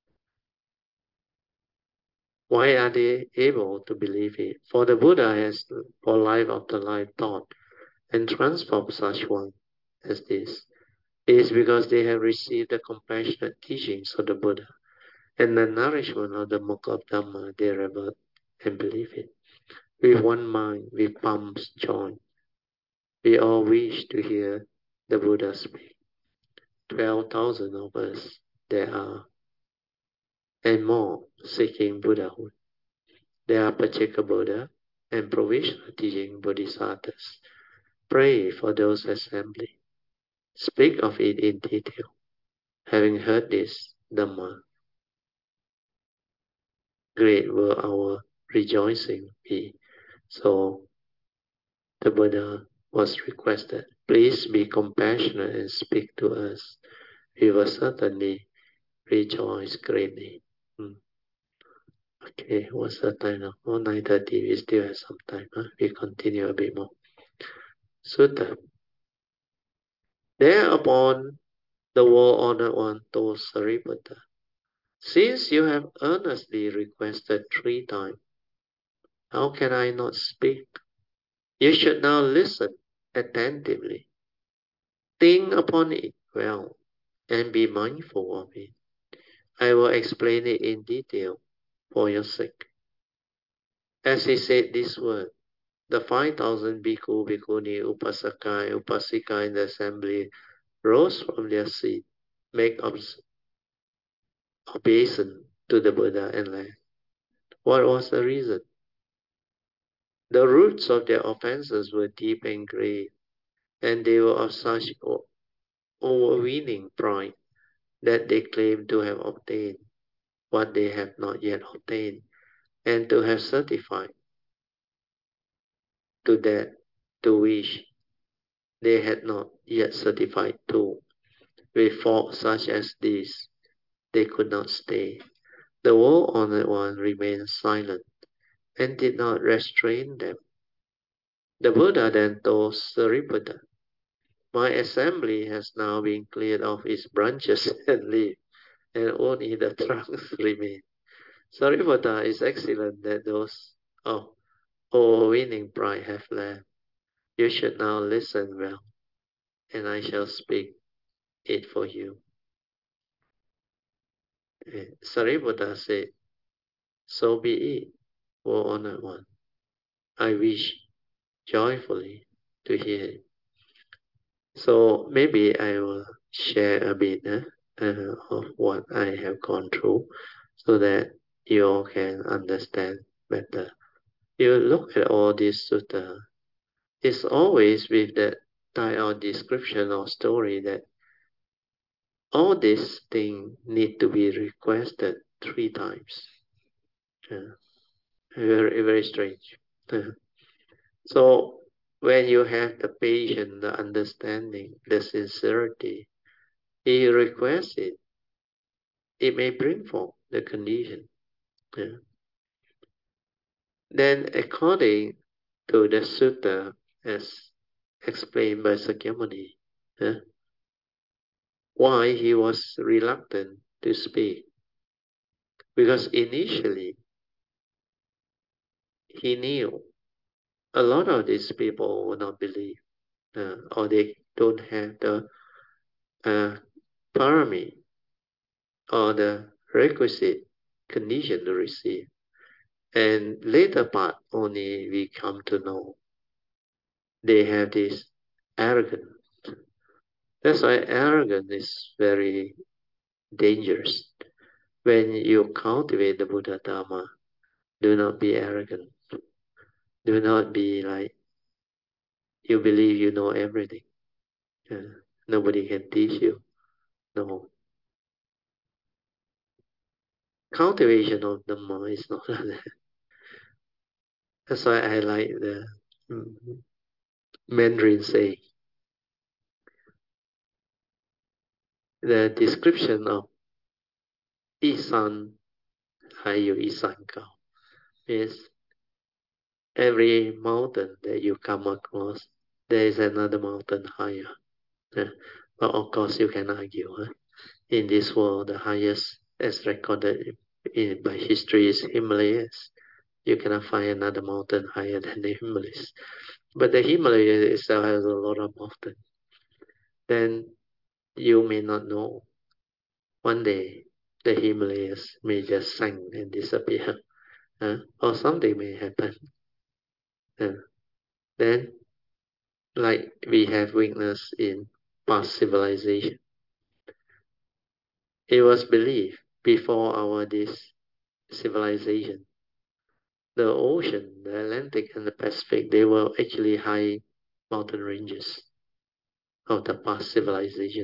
Why are they able to believe it? For the Buddha has, for life after life, taught and transform such one as this. It is because they have received the compassionate teachings of the Buddha and the nourishment of the Mukha of Dhamma, they revert and believe it. With one mind, with palms joined, we all wish to hear the Buddha speak. 12,000 of us there are, and more seeking Buddhahood. There are Pacceka Buddha and provisional teaching Bodhisattvas. Pray for those assembly. Speak of it in detail. Having heard this Dhamma, great will our rejoicing be. So the Buddha was requested, please be compassionate and speak to us. We will certainly rejoice greatly. Okay, what's the time now? Oh, 9:30, we still have some time. Huh? We continue a bit more. Sutta. Thereupon the well-honored one told Sariputta, since you have earnestly requested 3 times, how can I not speak? You should now listen attentively. Think upon it well and be mindful of it. I will explain it in detail for your sake. As he said this word, the 5,000 bhikkhu, bhikkhuni, upasaka, and upasika in the assembly rose from their seat, make obeisance to the Buddha and left. What was the reason? The roots of their offenses were deep and grave, and they were of such overweening pride that they claimed to have obtained what they have not yet obtained, and to have certified to that to which they had not yet certified to. With faults such as these, they could not stay. The well-honored one remained silent and did not restrain them. The Buddha then told Sariputta, my assembly has now been cleared of its branches and leaves, and only the trunks remain. Sariputta, is excellent that those of overweening pride have left. You should now listen well, and I shall speak it for you. Sariputta said, so be it, O honored one. I wish joyfully to hear it. So maybe I will share a bit of what I have gone through so that you all can understand better. You look at all this sutta, it's always with that type of description or story that all these things need to be requested 3 times. Very, very strange. So when you have the patience, the understanding, the sincerity, he requests it. It may bring forth the condition. Then according to the sutta as explained by Sakyamuni, why he was reluctant to speak. Because initially, he knew a lot of these people will not believe, or they don't have the parami, or the requisite condition to receive. And later part, only we come to know they have this arrogance. That's why arrogance is very dangerous. When you cultivate the Buddha Dharma, do not be arrogant. Do not be like you believe you know everything. Nobody can teach you. No. Cultivation of Dhamma is not that. That's why I like the Mandarin saying. The description of 一山还有一山高 is every mountain that you come across, there is another mountain higher. But of course, you can argue. In this world, the highest as recorded by history is Himalayas. You cannot find another mountain higher than the Himalayas. But the Himalayas itself has a lot of mountains. Then you may not know. One day, the Himalayas may just sink and disappear, or something may happen. Then, like we have witnessed in past civilization, it was believed before our this civilization, the ocean, the Atlantic and the Pacific, they were actually high mountain ranges of the past civilization.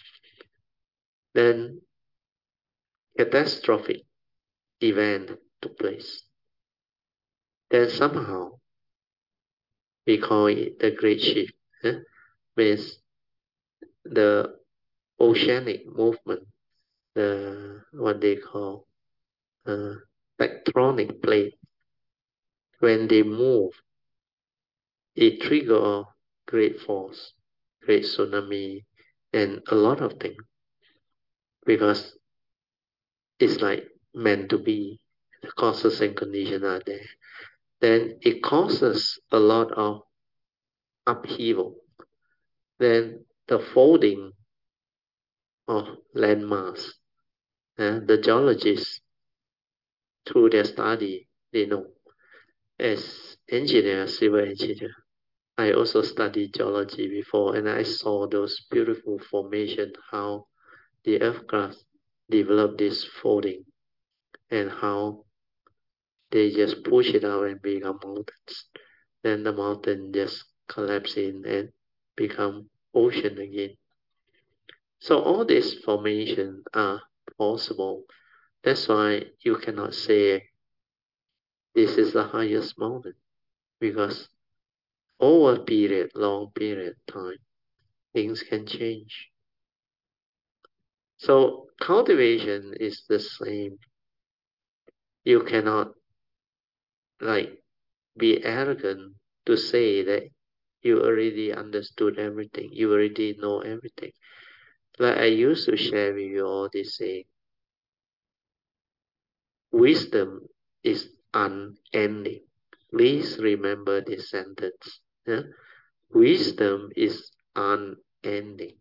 Then catastrophic event took place. Then somehow we call it the Great Shift, means the oceanic movement, the what they call uh, tectonic plate. When they move, it trigger great force, great tsunami, and a lot of things because it's like meant to be. The causes and conditions are there. Then it causes a lot of upheaval. Then the folding of landmass. The geologists, through their study, they know. As engineer, civil engineer, I also studied geology before, and I saw those beautiful formation, how the earth crust developed this folding, and how they just push it out and become mountains. Then the mountain just collapse in and become ocean again. So all these formations are possible. That's why you cannot say this is the highest mountain because over a period, long period time, things can change. So cultivation is the same. You cannot like be arrogant to say that you already understood everything. You already know everything. Like I used to share with you all this saying, wisdom is unending. Please remember this sentence. Yeah? Wisdom is unending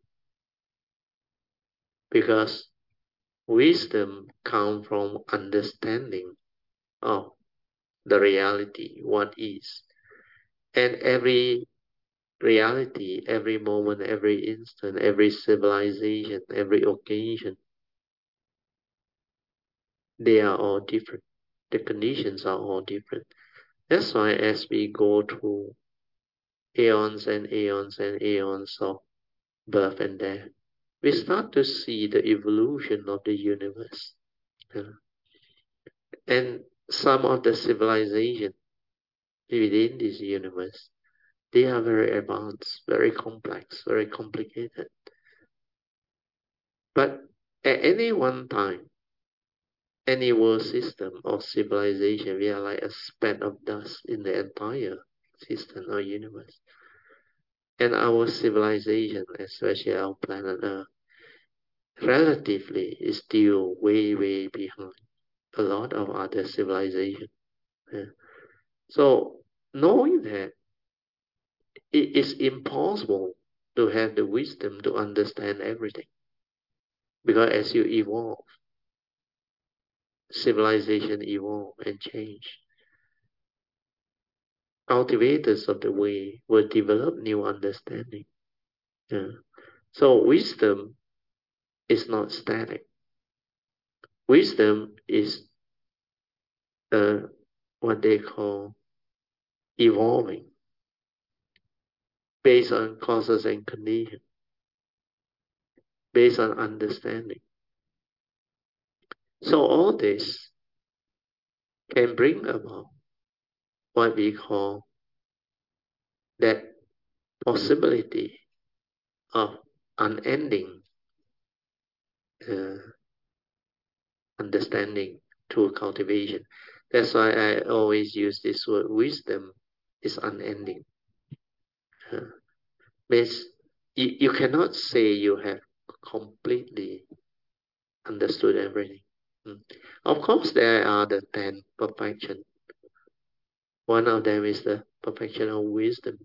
because wisdom comes from understanding of the reality, what is. And every reality, every moment, every instant, every civilization, every occasion, they are all different. The conditions are all different. That's why as we go through aeons and aeons and aeons of birth and death, we start to see the evolution of the universe. Uh, And some of the civilization within this universe, they are very advanced, very complex, very complicated. But at any one time, any world system or civilization, we are like a speck of dust in the entire existence or universe. And our civilization, especially our planet Earth, relatively is still way, way behind a lot of other civilizations. Yeah. So knowing that it is impossible to have the wisdom to understand everything. Because as you evolve, civilization evolve and change. Cultivators of the way will develop new understanding. Yeah. So wisdom is not static. Wisdom is what they call evolving based on causes and conditions, based on understanding. So all this can bring about what we call that possibility of unending uh, understanding through cultivation. That's why I always use this word wisdom is unending. Uh, means you cannot say you have completely understood everything. Mm. Of course, there are the 10 perfection, One of them is the perfection of wisdom.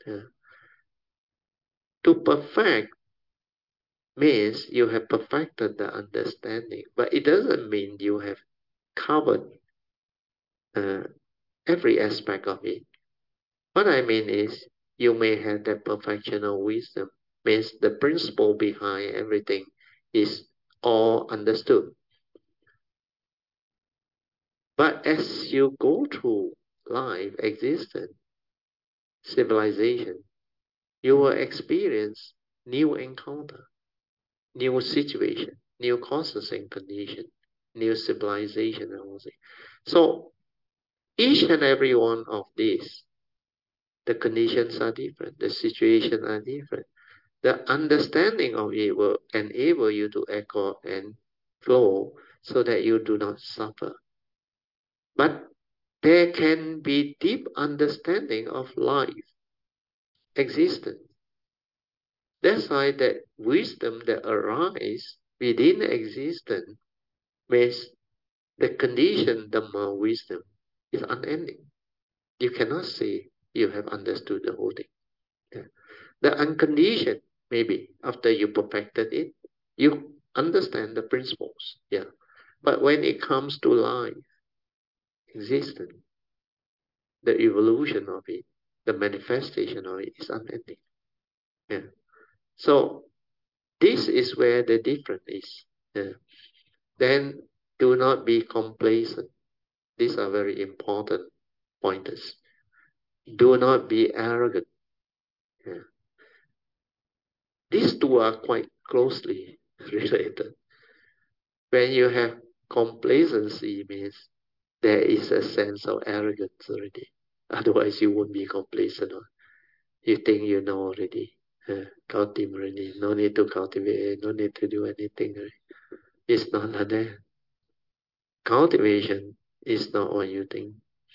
To perfect means you have perfected the understanding, but it doesn't mean you have covered uh, every aspect of it. What I mean is, you may have the perfection of wisdom, means the principle behind everything is all understood. But as you go through life, existence, civilization, you will experience new encounter, new situation, new causes and condition, new civilization and all that. So each and every one of these, the conditions are different, the situations are different. The understanding of it will enable you to echo and flow so that you do not suffer. But there can be deep understanding of life, existence. That's why that wisdom that arises within existence means the condition Dhamma wisdom is unending. You cannot say you have understood the whole thing. Yeah. The unconditioned, maybe after you perfected it, you understand the principles. Yeah. But when it comes to life, existence, the evolution of it, the manifestation of it is unending. Yeah. So this is where the difference is. Yeah. Then do not be complacent. These are very important pointers. Do not be arrogant. Yeah. These two are quite closely related. When you have complacency means there is a sense of arrogance already. Otherwise you won't be complacent. You think you know already. Cultivate already. No need to cultivate. No need to do anything. It's not like that. Cultivation is not what you think.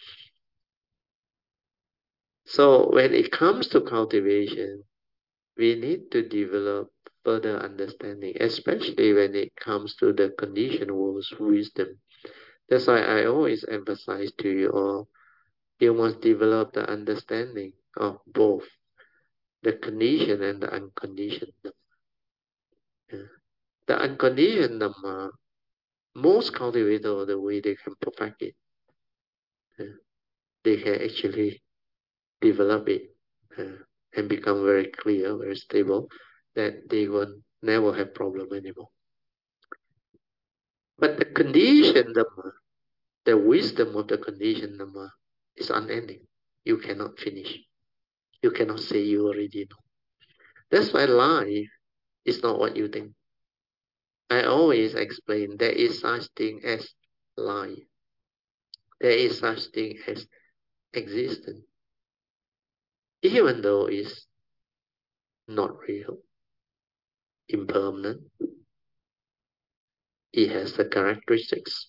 So when it comes to cultivation, we need to develop further understanding, especially when it comes to the conditioned world's wisdom. That's why I always emphasize to you all, you must develop the understanding of both the conditioned and the unconditioned. Yeah. The unconditioned Dhamma, most cultivators, the way they can perfect it, yeah, they can actually develop it and become very clear, very stable, that they will never have problem anymore. But the conditioned Dhamma, the wisdom of the conditioned Dhamma is unending. You cannot finish. You cannot say you already know. That's why life is not what you think. I always explain there is such thing as life. There is such thing as existence. Even though it's not real, impermanent, it has the characteristics.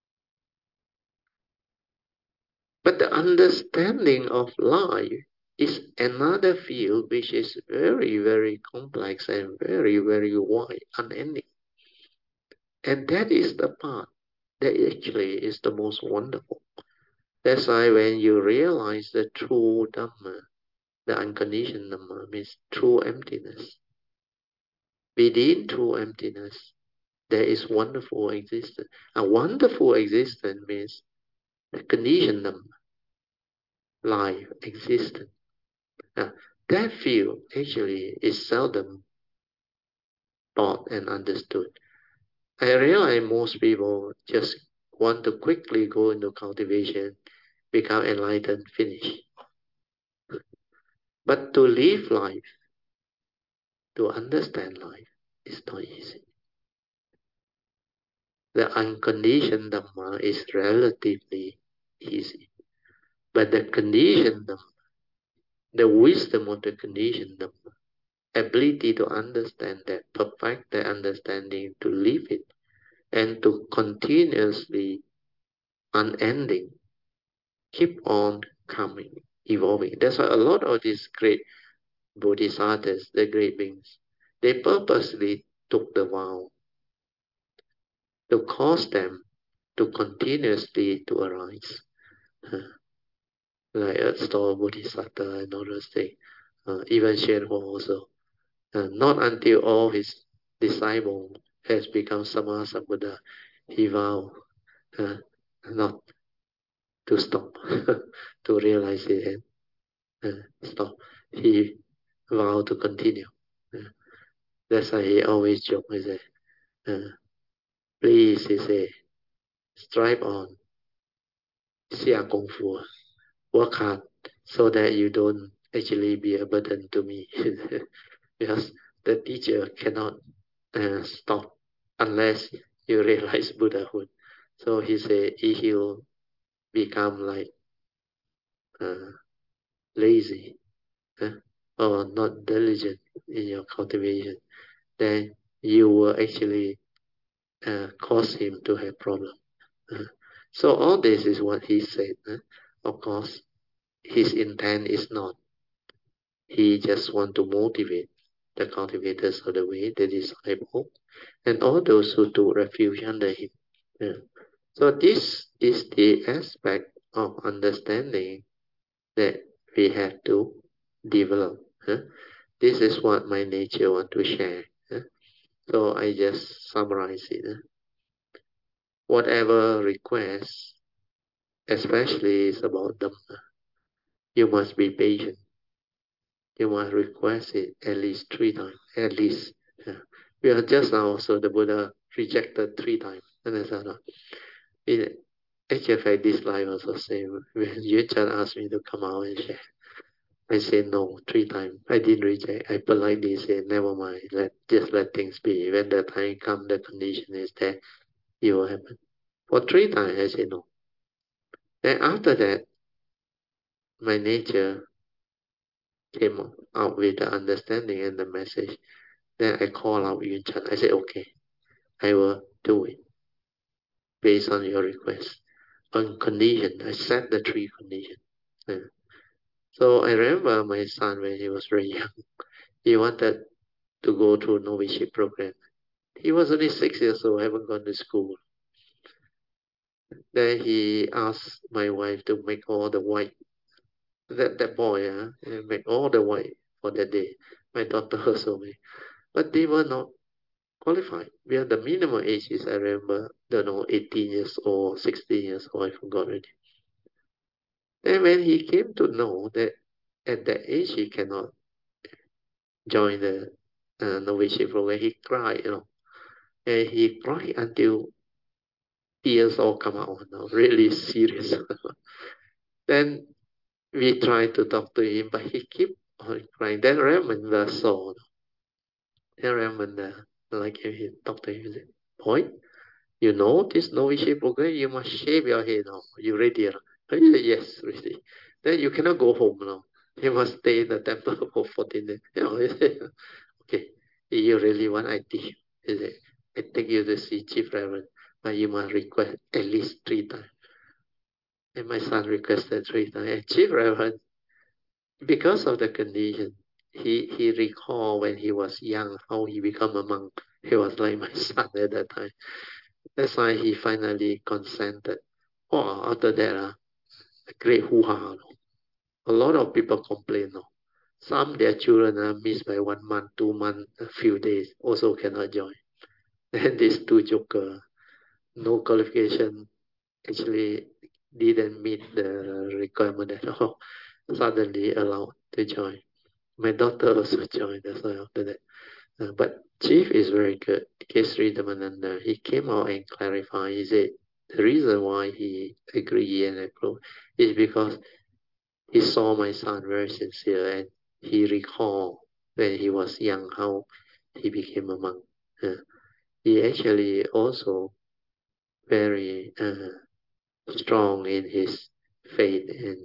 But the understanding of life is another field which is very, very complex and very, very wide, unending. And that is the part that actually is the most wonderful. That's why when you realize the true Dhamma, the unconditioned Dhamma means true emptiness. Within true emptiness, there is wonderful existence. A wonderful existence means the conditioned Dhamma, life, existence. Now, that field actually is seldom taught and understood. I realize most people just want to quickly go into cultivation, become enlightened, finish. But to live life, to understand life, is not easy. The unconditioned Dhamma is relatively easy. But the conditioned Dhamma, the wisdom of the conditioned Dhamma, ability to understand that, perfect the understanding, to live it, and to continuously, unending, keep on coming, evolving. That's why a lot of these great bodhisattvas, the great beings, they purposely took the vow to cause them to continuously to arise. like Store Bodhisattva and all those things. Even Xianhua also. Not until all his disciples has become Sammasambuddha, he vowed uh, not to stop, to realize it and stop. He vowed to continue. Uh, that's why he always joke. He say, please, he say, strive on, 下功夫, work hard so that you don't actually be a burden to me. Because the teacher cannot stop unless you realize Buddhahood. So he said if you become like uh, lazy or not diligent in your cultivation, then you will actually cause him to have problem. Uh, so all this is what he said. Of course, his intent is not. He just want to motivate the cultivators of the way, the disciple, and all those who took refuge under him. Yeah. So this is the aspect of understanding that we have to develop. This is what my nature want to share. So I just summarize it. Whatever request, especially is about Dhamma, you must be patient. You must request it at least 3 times. At least. Yeah. We are just now, so the Buddha rejected 3 times. And I said, in actual fact, this life was the same. When Yuan Chan asked me to come out and share, I said no 3 times. I didn't reject. I politely said, never mind. Just let things be. When the time comes, the condition is there, it will happen. For 3 times, I said no. Then after that, my nature came out with the understanding and the message. Then I called out Yun Chan. I said, okay, I will do it based on your request. On condition, I set the 3 conditions. Yeah. So I remember my son when he was very young. He wanted to go through novitiate program. He was only 6 years old, haven't gone to school. Then he asked my wife to make all the white. That boy, make all the white for that day. My daughter also made. But they were not qualified. Because the minimum age is, I remember, don't know, 18 years old, 16 years old, I forgot already. Then when he came to know that at that age he cannot join the novitiate program, he cried. And he cried until tears all come out, really serious. Then we tried to talk to him, but he kept on crying. Then Ramanda saw. Then Ramanda, like he talked to him, he said, boy, you know this novitiate program, you must shave your head now. You ready? He said, yes, ready. Then you cannot go home now. You must stay in the temple for 14 days. He said, okay, you really want I teach you. He said, I take you to see Chief Reverend, but you must request at least 3 times. And my son requested 3 times. And Chief Reverend, because of the condition, he recalled when he was young how he become a monk. He was like my son at that time. That's why he finally consented. Oh, after that, a great hoo-ha. A lot of people complain. No? Some their children are missed by 1 month, 2 months, a few days, also cannot join. And these two joker, no qualification, actually didn't meet the requirement at all. Suddenly allowed to join. My daughter also joined as well after that. But Chief is very good. Kesri Damananda, he came out and clarified. He said the reason why he agreed and approved is because he saw my son very sincere and he recalled when he was young how he became a monk. He actually also very strong in his faith and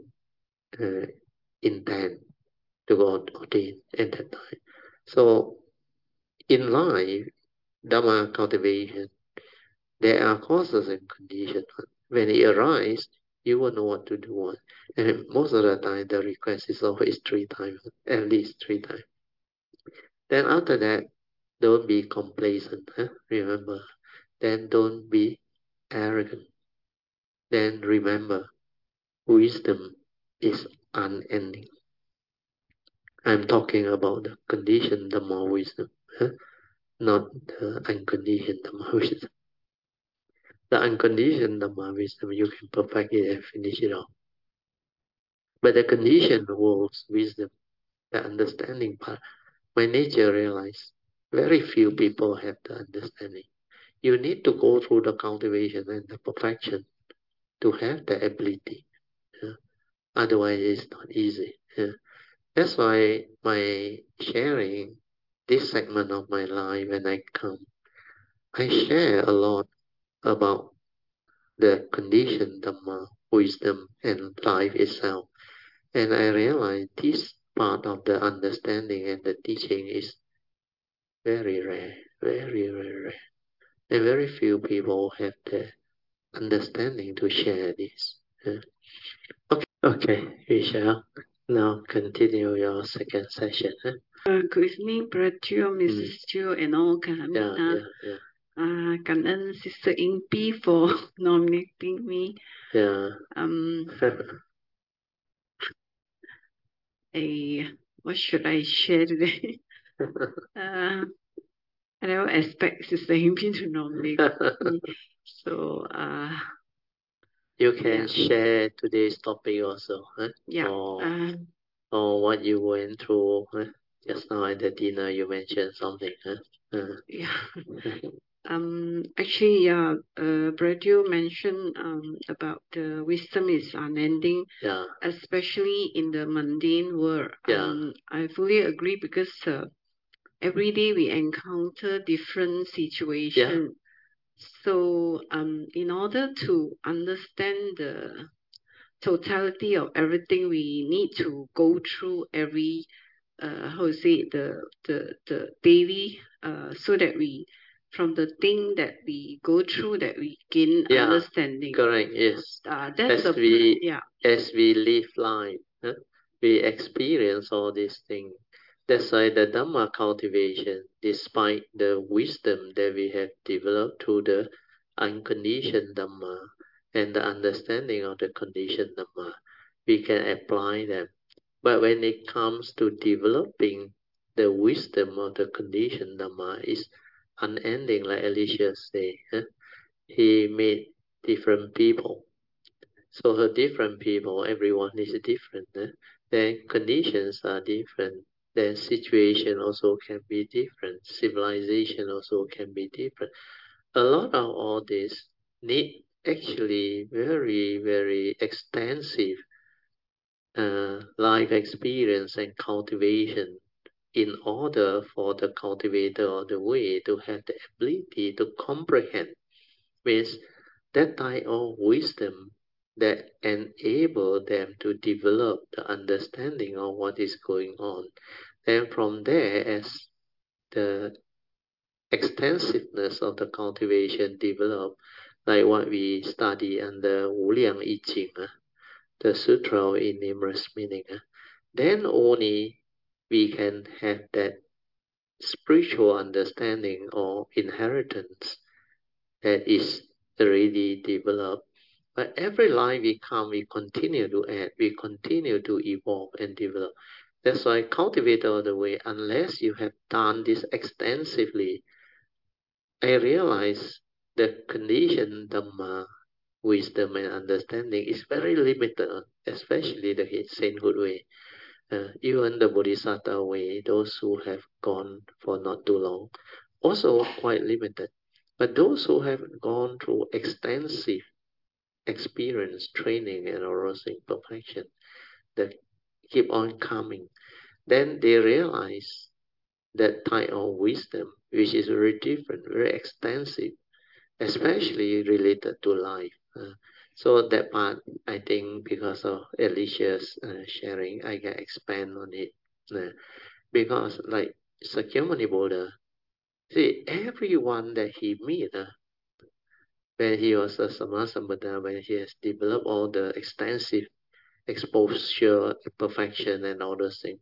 intent to go ordained at that time. So in life, Dhamma cultivation, there are causes and conditions. When it arises, you will know what to do. And most of the time, the request is always 3 times, at least 3 times. Then after that, don't be complacent. Remember. Then don't be arrogant. Then remember wisdom is unending. I'm talking about the conditioned Dhamma wisdom, not the unconditioned Dhamma wisdom. The unconditioned Dhamma wisdom, you can perfect it and finish it off. But the conditioned world's wisdom, the understanding part, by nature realize very few people have the understanding. You need to go through the cultivation and the perfection to have the ability. Otherwise, it's not easy. That's why my sharing this segment of my life when I come, I share a lot about the condition, Dhamma, wisdom, and life itself. And I realize this part of the understanding and the teaching is very rare, very, very rare. And very few people have the understanding to share this. Okay, we shall now continue your second session. Good evening, Brother Teo, Mrs. Teo, and all Kalamita. Cảm ơn Sister Impy for nominating me. What should I share today? I don't expect Sister Impy to nominate me. So, you can share today's topic also, yeah. Or what you went through. Just now at the dinner, you mentioned something. Yeah. Actually, yeah, Brad mentioned about the wisdom is unending, especially in the mundane world. I fully agree because every day we encounter different situations. So, in order to understand the totality of everything, we need to go through every the daily so that we from the thing that we go through that we gain understanding. Correct, yes. That's as we live life, we experience all these things. That's why the Dhamma cultivation, despite the wisdom that we have developed through the unconditioned Dhamma and the understanding of the conditioned Dhamma, we can apply them. But when it comes to developing the wisdom of the conditioned Dhamma, is unending, like Alicia said. He made different people. So for different people, everyone is different. Then conditions are different. Then situation also can be different. Civilization also can be different. A lot of all this need actually very, very extensive life experience and cultivation in order for the cultivator of the way to have the ability to comprehend. Means that type of wisdom that enable them to develop the understanding of what is going on. And from there, as the extensiveness of the cultivation develop, like what we study under Wu Liang I Ching, the Sutra of Innumerous Meaning, then only we can have that spiritual understanding or inheritance that is already developed. But every life we come, we continue to add, we continue to evolve and develop. That's why cultivator of the way, unless you have done this extensively, I realize the condition, Dhamma, wisdom and understanding is very limited, especially the sainthood way. Even the Bodhisattva way, those who have gone for not too long, also quite limited. But those who have gone through extensive experience, training, and arousing perfection that keep on coming, then they realize that type of wisdom, which is very different, very extensive, especially related to life. So that part, I think, because of Alicia's sharing, I can expand on it. Because like Sakyamuni Buddha, see, everyone that he meet, when he was a Sammasambuddha, when he has developed all the extensive exposure, perfection, and all those things,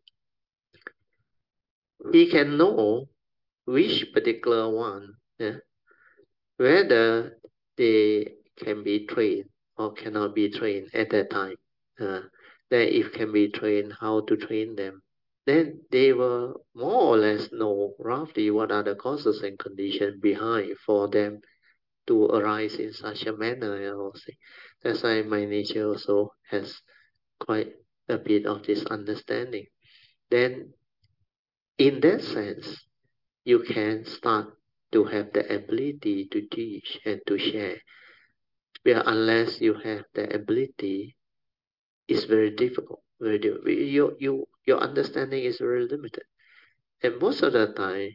he can know which particular one, whether they can be trained or cannot be trained at that time. Then if can be trained, how to train them. Then they will more or less know roughly what are the causes and conditions behind for them to arise in such a manner. I will say. That's why my nature also has quite a bit of this understanding. Then in that sense, you can start to have the ability to teach and to share. But unless you have the ability, it's very difficult. Very difficult. Your understanding is very limited. And most of the time,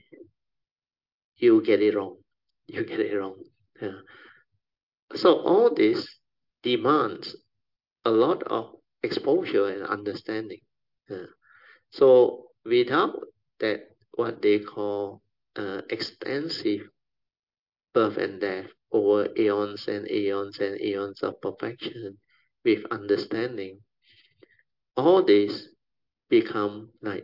you get it wrong. You get it wrong. Yeah. So all this demands a lot of exposure and understanding. Yeah. So without that, what they call extensive birth and death over eons and eons and eons of perfection with understanding, all this become like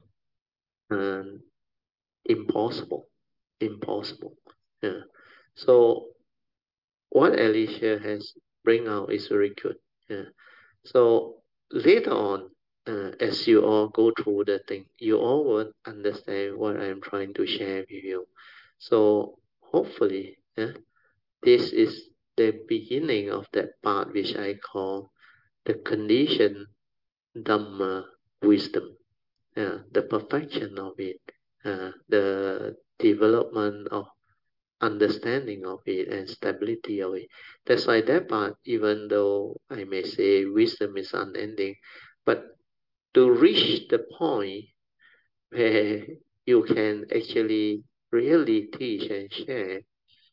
um, impossible. Impossible. Yeah. So what Alicia has bring out is very good. Yeah. So later on, as you all go through the thing, you all will understand what I'm trying to share with you. So hopefully, yeah, this is the beginning of that part which I call the conditioned Dhamma wisdom, the perfection of it, the development of understanding of it and stability of it. That's why that part, even though I may say wisdom is unending, but to reach the point where you can actually really teach and share,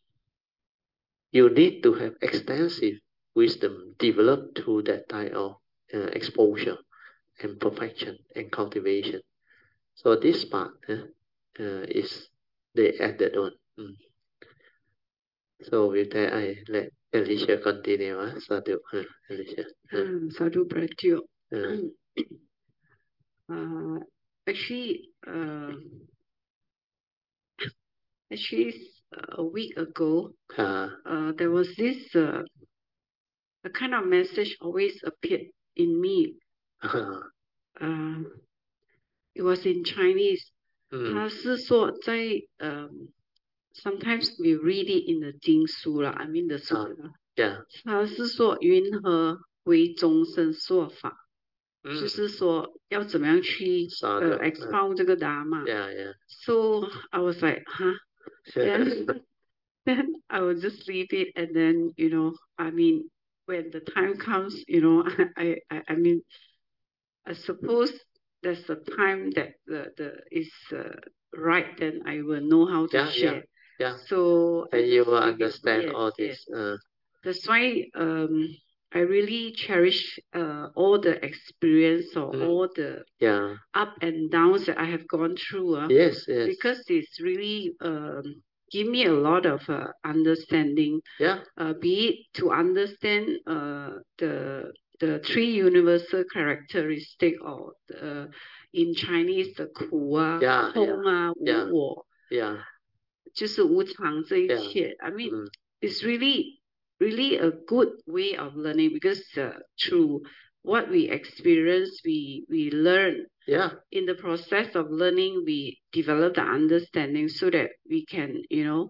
you need to have extensive wisdom developed through that type of exposure and perfection and cultivation. So this part is the added one. So with that, I let Alicia continue. Sadhu, Alicia. Sadhu Pratyo. Actually, a week ago, there was this a kind of message always appeared in me. It was in Chinese. 它是说在sometimes we read it in the 经书啦 I mean the 书 yeah. 它是说云何为众生说法，就是说要怎么样去expound 这个 Dharma. Yeah, yeah. So I was like, huh? Then I will just leave it, and then I mean, when the time comes, I mean, I suppose there's a time that the is right, then I will know how to share. Yeah. So and you will understand all this. That's why I really cherish all the experience or all the up and downs that I have gone through. Yes. Because it's really give me a lot of understanding. Yeah. Be it to understand the three universal characteristic or in Chinese the 苦啊、空啊、无我，就是无常这一切。I mean, it's really a good way of learning because through what we experience, we learn. Yeah. In the process of learning, we develop the understanding so that we can,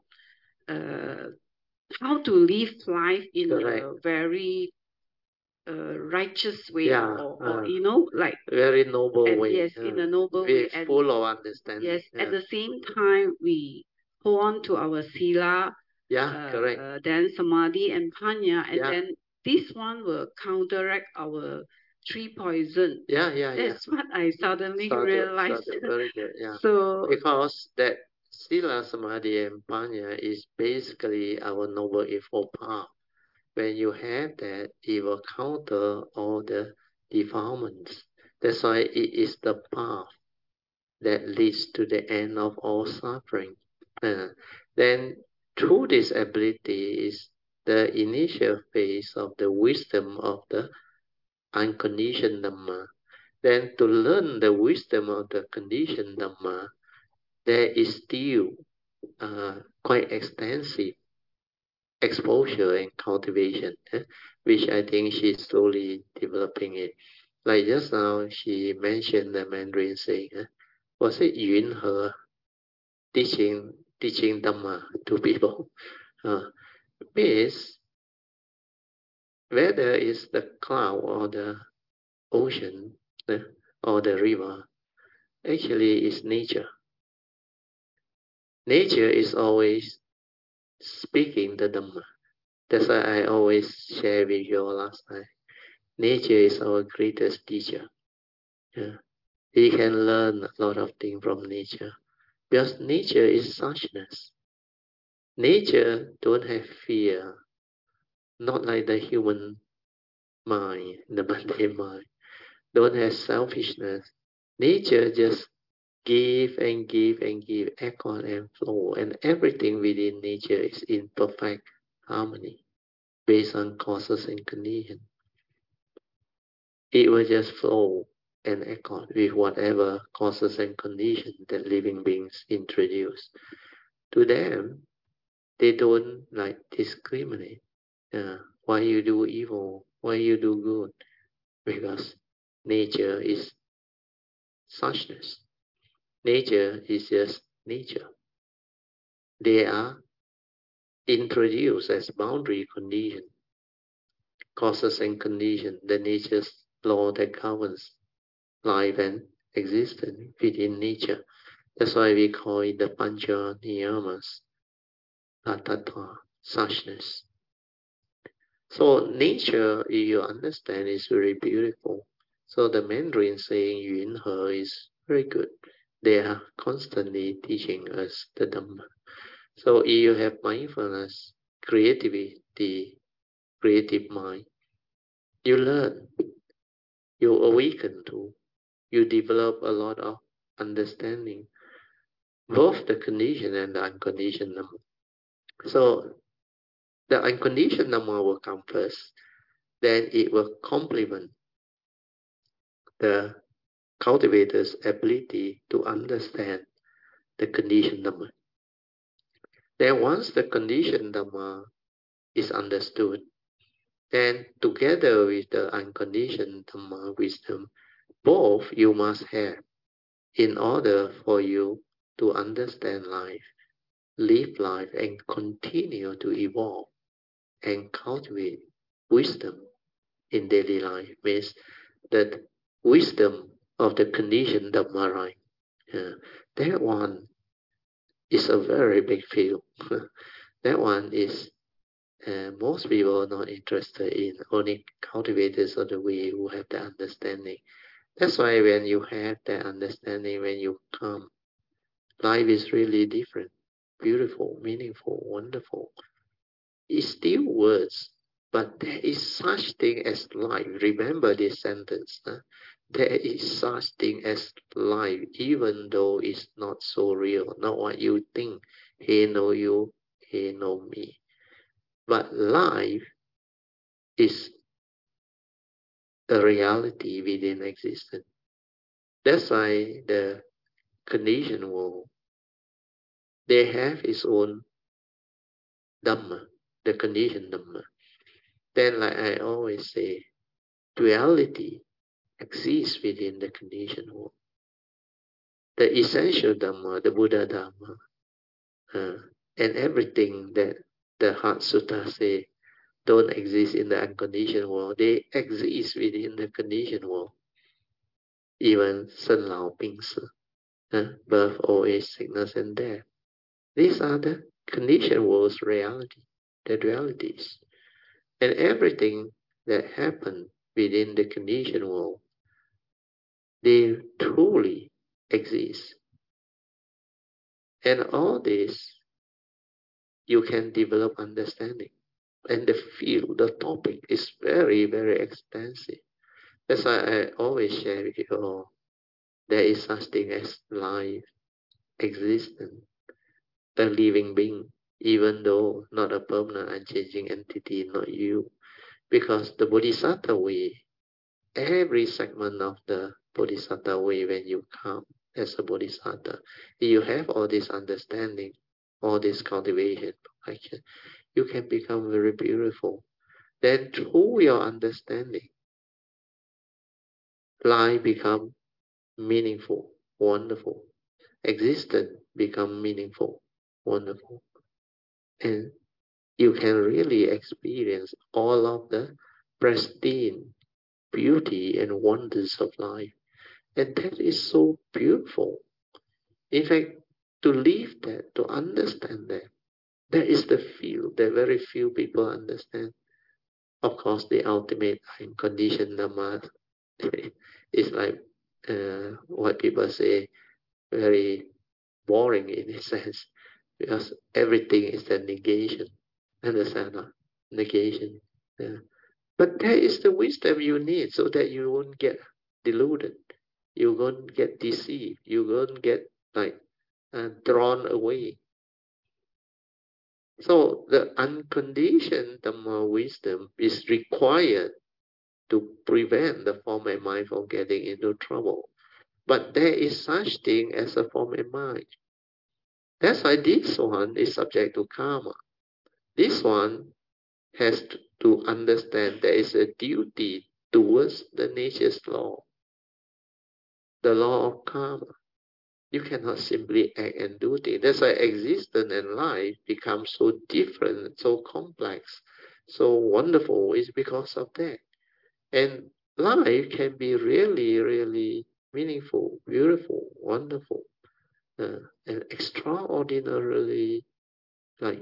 how to live life in a very righteous way, or like very noble way. Yes, in a noble way, and full of understanding. Yes, at the same time we hold on to our sila. Correct. Then samadhi and panya, and then this one will counteract our three poison. That's what I suddenly realized. Very good. So because that sila, samadhi, and panya is basically our noble eightfold path. When you have that, it will counter all the defilements. That's why it is the path that leads to the end of all suffering. Then through this ability is the initial phase of the wisdom of the unconditioned Dhamma. Then to learn the wisdom of the conditioned Dhamma, there is still quite extensive exposure and cultivation, which I think she's slowly developing it. Like just now, she mentioned the Mandarin saying, was it Yun He teaching Dhamma to people? Means whether it's the cloud or the ocean or the river, actually it's nature. Nature is always speaking the Dhamma. That's why I always share with you all last night. Nature is our greatest teacher. Yeah. We can learn a lot of things from nature. Because nature is suchness. Nature don't have fear, not like the human mind, the mundane mind. Don't have selfishness. Nature just give and give and give, echo and flow, and everything within nature is in perfect harmony based on causes and conditions. It will just flow and echo with whatever causes and conditions that living beings introduce. To them, they don't like discriminate. Why you do evil? Why you do good? Because nature is suchness. Nature is just nature. They are introduced as boundary condition, causes and condition, the nature's law that governs life and existence within nature. That's why we call it the Pancha Niyamas, Tattva, suchness. So nature, if you understand, is very beautiful. So the Mandarin saying Yun He is very good. They are constantly teaching us the Dhamma. So if you have mindfulness, creativity, creative mind, you learn, you awaken to, you develop a lot of understanding, both the conditioned and the unconditioned Dhamma. So the unconditioned Dhamma will come first, then it will complement the cultivator's ability to understand the conditioned Dhamma. Then once the conditioned Dhamma is understood, then together with the unconditioned Dhamma wisdom, both you must have in order for you to understand life, live life, and continue to evolve and cultivate wisdom in daily life. Means that wisdom of the conditioned Dhamma, right? That one is a very big field. That one is most people are not interested in. Only cultivators of the way who have the understanding. That's why when you have that understanding, when you come, life is really different, beautiful, meaningful, wonderful. It's still words, but there is such thing as life. Remember this sentence. There is such thing as life, even though it's not so real, not what you think. He know you, he know me. But life is a reality within existence. That's why the conditioned world, they have its own Dhamma, the conditioned Dhamma. Then, like I always say, duality exists within the conditioned world. The essential Dhamma, the Buddha Dhamma, and everything that the Heart Sutta say don't exist in the unconditioned world. They exist within the conditioned world. Even Sen Lao Ping Si, birth, old age, sickness, and death. These are the conditioned world's reality, the realities. And everything that happened within the conditioned world, they truly exist. And all this, you can develop understanding. And the field, the topic is very, very extensive. That's why I always share with you all, there is such thing as life, existence, a living being, even though not a permanent unchanging entity, not you. Because the Bodhisattva way, every segment of the Bodhisattva way, when you come as a Bodhisattva, you have all this understanding, all this cultivation, perfection, you can become very beautiful. Then through your understanding, life become meaningful, wonderful. Existence become meaningful, wonderful. And you can really experience all of the pristine beauty and wonders of life. And that is so beautiful. In fact, to live that, to understand that, that is the feel that very few people understand. Of course, the ultimate unconditioned Dhamma is like what people say, very boring in a sense, because everything is a negation. Understand? Negation. Yeah. But that is the wisdom you need so that you won't get deluded. You won't get deceived. You won't get like drawn away. So the unconditioned Dhamma wisdom is required to prevent the form and mind from getting into trouble. But there is such thing as a form and mind. That's why this one is subject to karma. This one has to understand there is a duty towards the nature's law, the law of karma. You cannot simply act and do things. That's why existence and life become so different, so complex, so wonderful. It's because of that. And life can be really, really meaningful, beautiful, wonderful, and extraordinarily like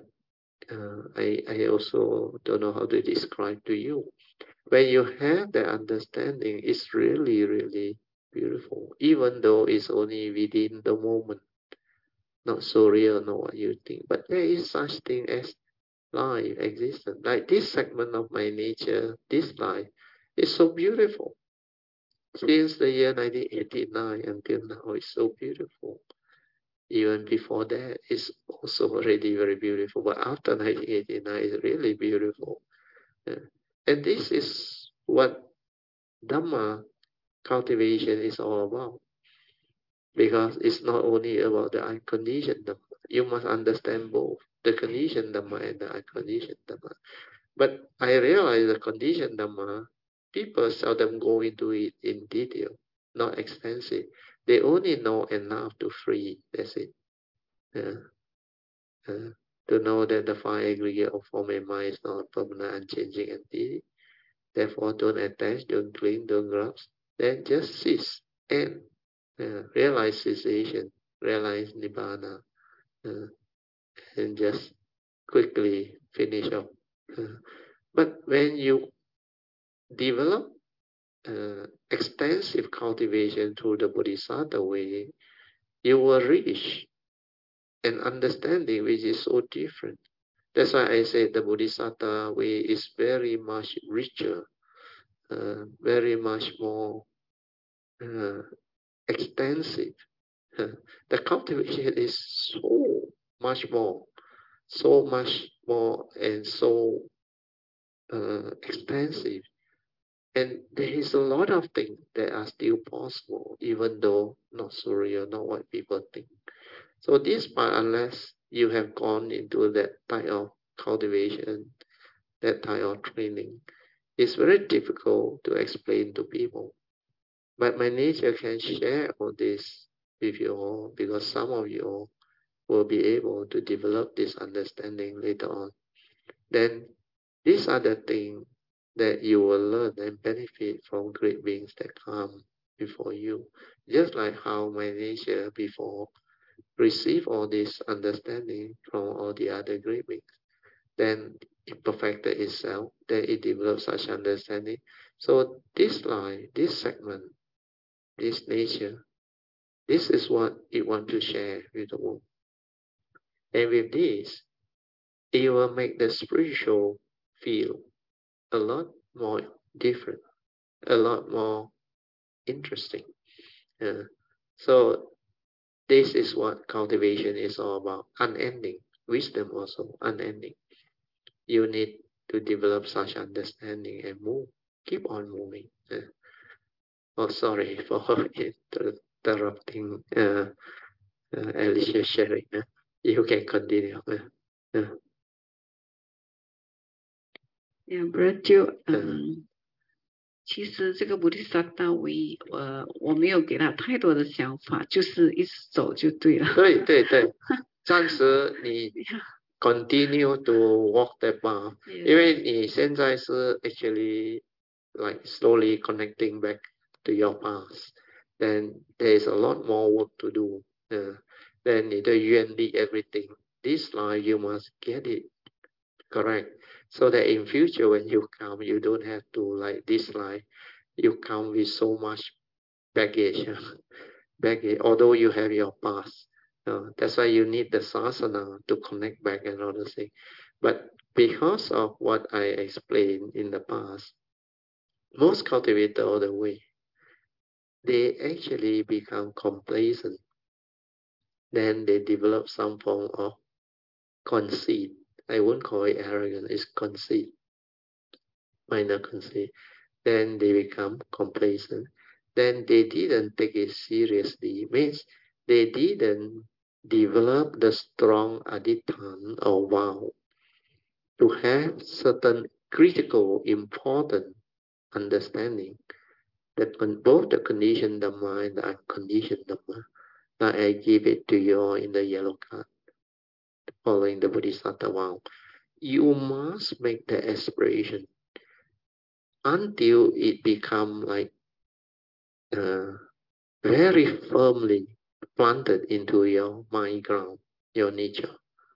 I also don't know how to describe to you. When you have that understanding, it's really, really beautiful, even though it's only within the moment, not so real, not what you think. But there is such thing as life, existence. Like this segment of my nature, this life, is so beautiful. Since the year 1989 until now, it's so beautiful. Even before that, it's also already very beautiful. But after 1989, it's really beautiful. Yeah. And this is what Dhamma cultivation is all about. Because it's not only about the unconditioned Dhamma. You must understand both the conditioned Dhamma and the unconditioned Dhamma. But I realize the conditioned Dhamma, people seldom go into it in detail, not extensive. They only know enough to free. That's it. Uh, to know that the five aggregate of form and mind is not a permanent, unchanging entity. Therefore, don't attach, don't cling, don't grasp. Then just cease and realize cessation, realize nibbana, uh, and just quickly finish up. But when you develop extensive cultivation through the Bodhisattva way, you will reach an understanding which is so different. That's why I say the Bodhisattva way is very much richer, very much more uh, extensive. The cultivation is so much more, and so extensive. And there is a lot of things that are still possible, even though not so real, not what people think. So this part, unless you have gone into that type of cultivation, that type of training, it's very difficult to explain to people. But my nature can share all this with you all, because some of you all will be able to develop this understanding later on. Then these are the things that you will learn and benefit from great beings that come before you. Just like how my nature before received all this understanding from all the other great beings. Then it perfected itself, then it developed such understanding. So this life, this segment, this nature, this is what it wants to share with the world. And with this, it will make the spiritual feel a lot more different, a lot more interesting. So this is what cultivation is all about. Unending. Wisdom also unending. You need to develop such understanding and move. Keep on moving. Oh, sorry for interrupting Alicia sharing. You can continue. Yeah, Brother, 其实这个菩提萨埵我没有给他太多的想法，就是一直走就对了。 对对对，暂时你 continue to walk that path， 因为你现在是 actually like slowly connecting back to your past, then there is a lot more work to do. Then 你的愿力 everything. This life you must get it correct, so that in future when you come, you don't have to like this life. You come with so much baggage, although you have your past. That's why you need the sasana to connect back and all the things. But because of what I explained in the past, most cultivators all the way, they actually become complacent. Then they develop some form of conceit. I won't call it arrogance, it's conceit, minor conceit. Then they become complacent. Then they didn't take it seriously. Means they didn't develop the strong adhitthana or vow to have certain critical, important understanding that both the conditioned Dhamma and the unconditioned Dhamma. Now I give it to you in the yellow card, following the Bodhisattva vow. You must make the aspiration until it become like very firmly planted into your mind ground, your nature.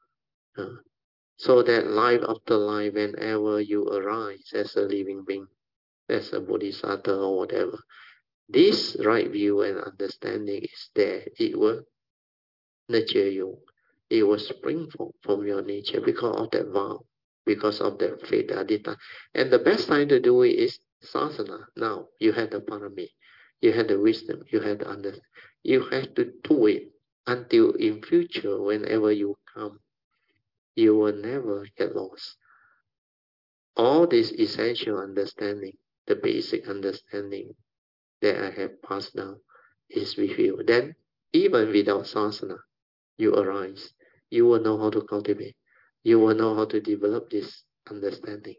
So that life after life, whenever you arise as a living being, as a bodhisattva or whatever, this right view and understanding is there. It will nurture you. It will spring from your nature because of that vow, because of that faith, adhita. And the best time to do it is sasana. Now you have the parami, you have the wisdom, you have the understanding. You have to do it until in future, whenever you come, you will never get lost. All this essential understanding, the basic understanding that I have passed down is with you. Then, even without sasana, you arise. You will know how to cultivate. You will know how to develop this understanding.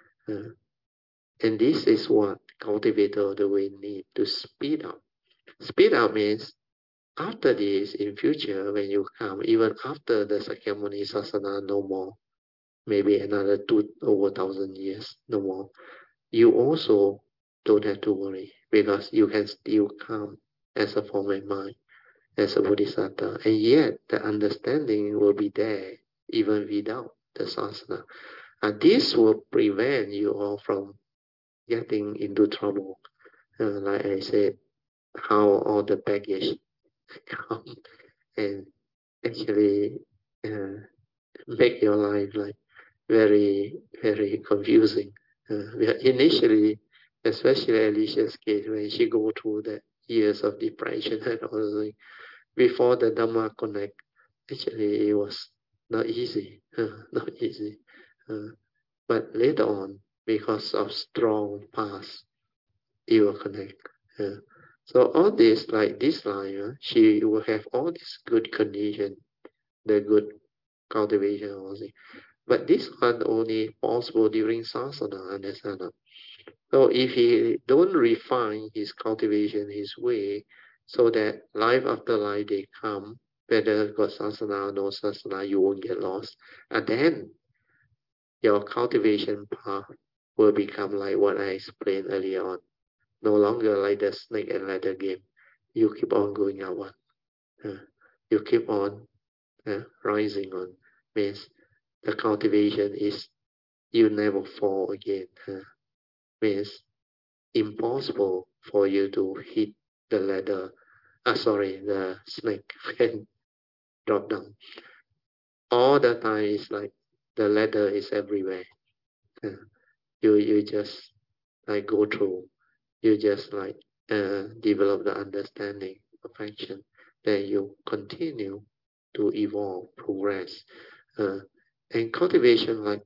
And this is what cultivator of the way need to speed up. Speed up means after this, in future, when you come, even after the Sakyamuni Sasana, no more, maybe another 2,000 years, no more, you also don't have to worry because you can still come as a form of mind, as a bodhisattva, and yet the understanding will be there even without the sasana. And this will prevent you all from getting into trouble. Like I said, how all the baggage come and actually make your life like very, very confusing. Initially, especially Alicia's case, when she go through the years of depression and all that, before the Dhamma connect, actually it was not easy, not easy. But later on, because of strong past, it will connect. So all this, like this line, she will have all this good condition, the good cultivation also. But this one only possible during sasana, understand? So if he don't refine his cultivation, his way, so that life after life they come, whether got sasana or no sasana, you won't get lost. And then your cultivation path will become like what I explained earlier on. No longer like the snake and ladder game. You keep on going upward. You keep on rising on. Means the cultivation is you never fall again. Means impossible for you to hit the ladder. The snake and drop down. All the time is like the ladder is everywhere. You just like go through. You just like develop the understanding, perfection. Then you continue to evolve, progress, and cultivation. Like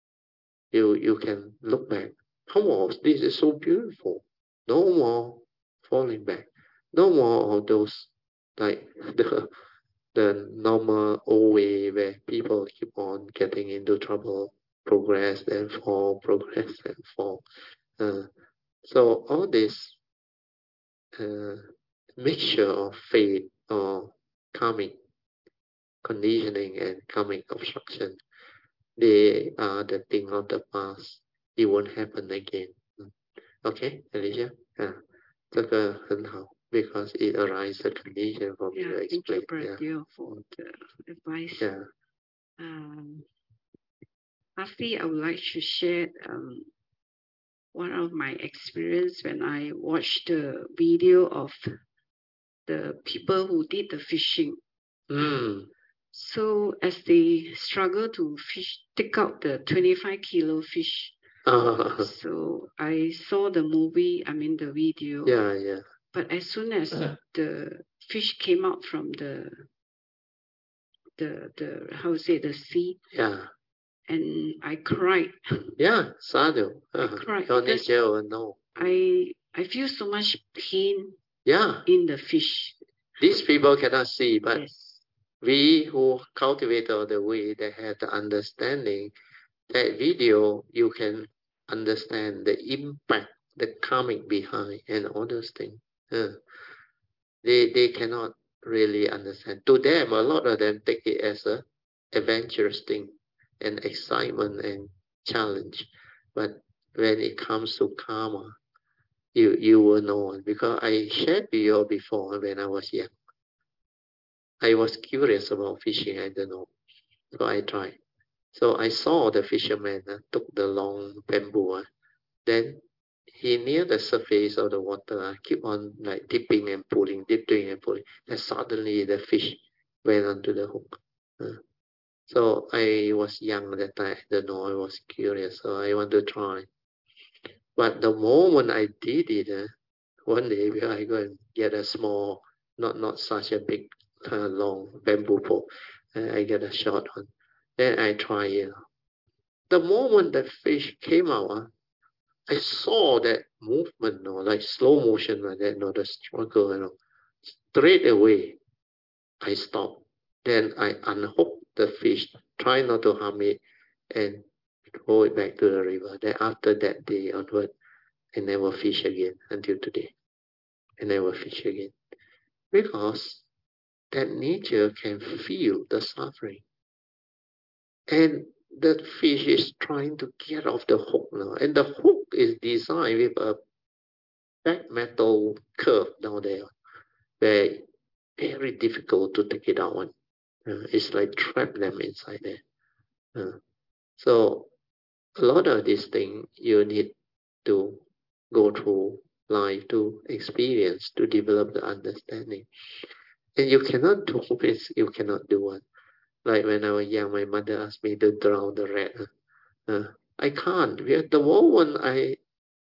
you can look back. Oh, this is so beautiful. No more falling back. No more of those like the normal old way where people keep on getting into trouble, progress and fall, progress and fall. So all this mixture of faith or karmic conditioning and karmic obstruction, they are the thing of the past. It won't happen again. Okay, Alicia? 这个很好 because it arises the condition from your experience. Thank you for the advice. Yeah. Lastly, I would like to share one of my experience when I watched the video of the people who did the fishing. So as they struggle to take out the 25 kilo fish. So I saw the movie, the video. Yeah. But as soon as the fish came out from the the sea. Yeah. And I cried. Yeah, sadhu. I cried. No. I feel so much pain. Yeah. In the fish. These people cannot see, but yes. We who cultivate all the way, they have the understanding. That video, you can understand the impact, the karmic behind, and all those things. They cannot really understand. To them, a lot of them take it as a adventurous thing, and excitement and challenge. But when it comes to karma, you will know. Because I shared with you before when I was young. I was curious about fishing. I don't know, so I tried. So I saw the fisherman took the long bamboo. Then he near the surface of the water keep on like dipping and pulling. And suddenly the fish went onto the hook. So I was young at that time. I don't know. I was curious, so I want to try. But the moment I did it, one day I go and get a small, not such a big, long bamboo pole. I get a short one. Then I try it. The moment the fish came out, I saw that movement, like slow motion like that, the struggle, Straight away, I stopped. Then I unhooked the fish, try not to harm it, and throw it back to the river. Then after that day onward, I never fish again until today. I never fish again. Because that nature can feel the suffering. And the fish is trying to get off the hook now. And the hook is designed with a back metal curve down there. Very, very difficult to take it out. It's like trap them inside there. So a lot of these things you need to go through life to experience, to develop the understanding. And you cannot do this, you cannot do it. Like when I was young, my mother asked me to drown the rat. I can't. At the moment I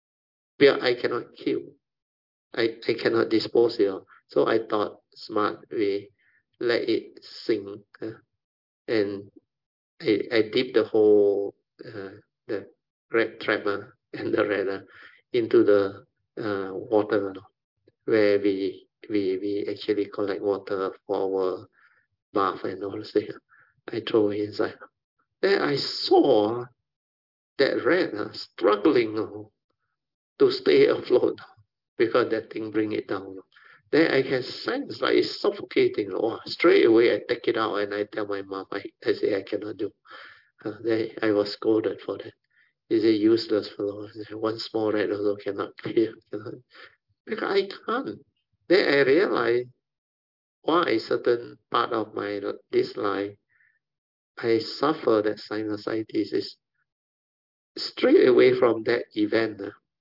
cannot kill. I cannot dispose it of. So I thought smart way, let it sink. And I dip the whole the rat trapper and the rat into the water where we actually collect water for our bath and all this. I throw it inside. Then I saw that rat struggling to stay afloat because that thing bring it down. Then I can sense like it's suffocating. Straight away I take it out and I tell my mom, I say I cannot do. Then I was scolded for that. Is it useless fellow? One small rat also cannot clear. Because I can't. Then I realize why certain part of this life I suffer that sinusitis is straight away from that event.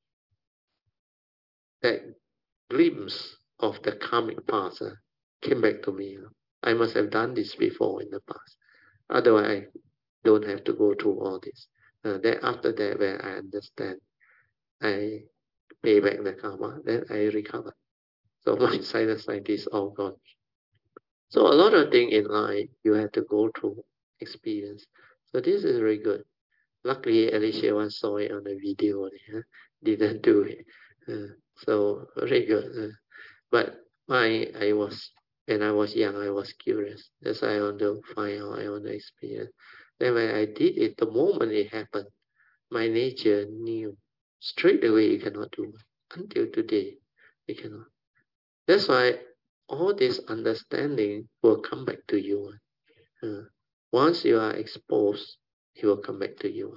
That glimpse of the karmic past came back to me. I must have done this before in the past. Otherwise, I don't have to go through all this. Then after that, when I understand, I pay back the karma, then I recover. So my sinusitis all gone. So a lot of things in life you have to go through experience. So this is very good. Luckily, Alicia once saw it on the video. Didn't do it. So very good. But when I was young, I was curious. That's why I want to find out, I want to experience. Then when I did it, the moment it happened, my nature knew straight away you cannot do it. until today, we cannot. That's why all this understanding will come back to you. Once you are exposed, it will come back to you.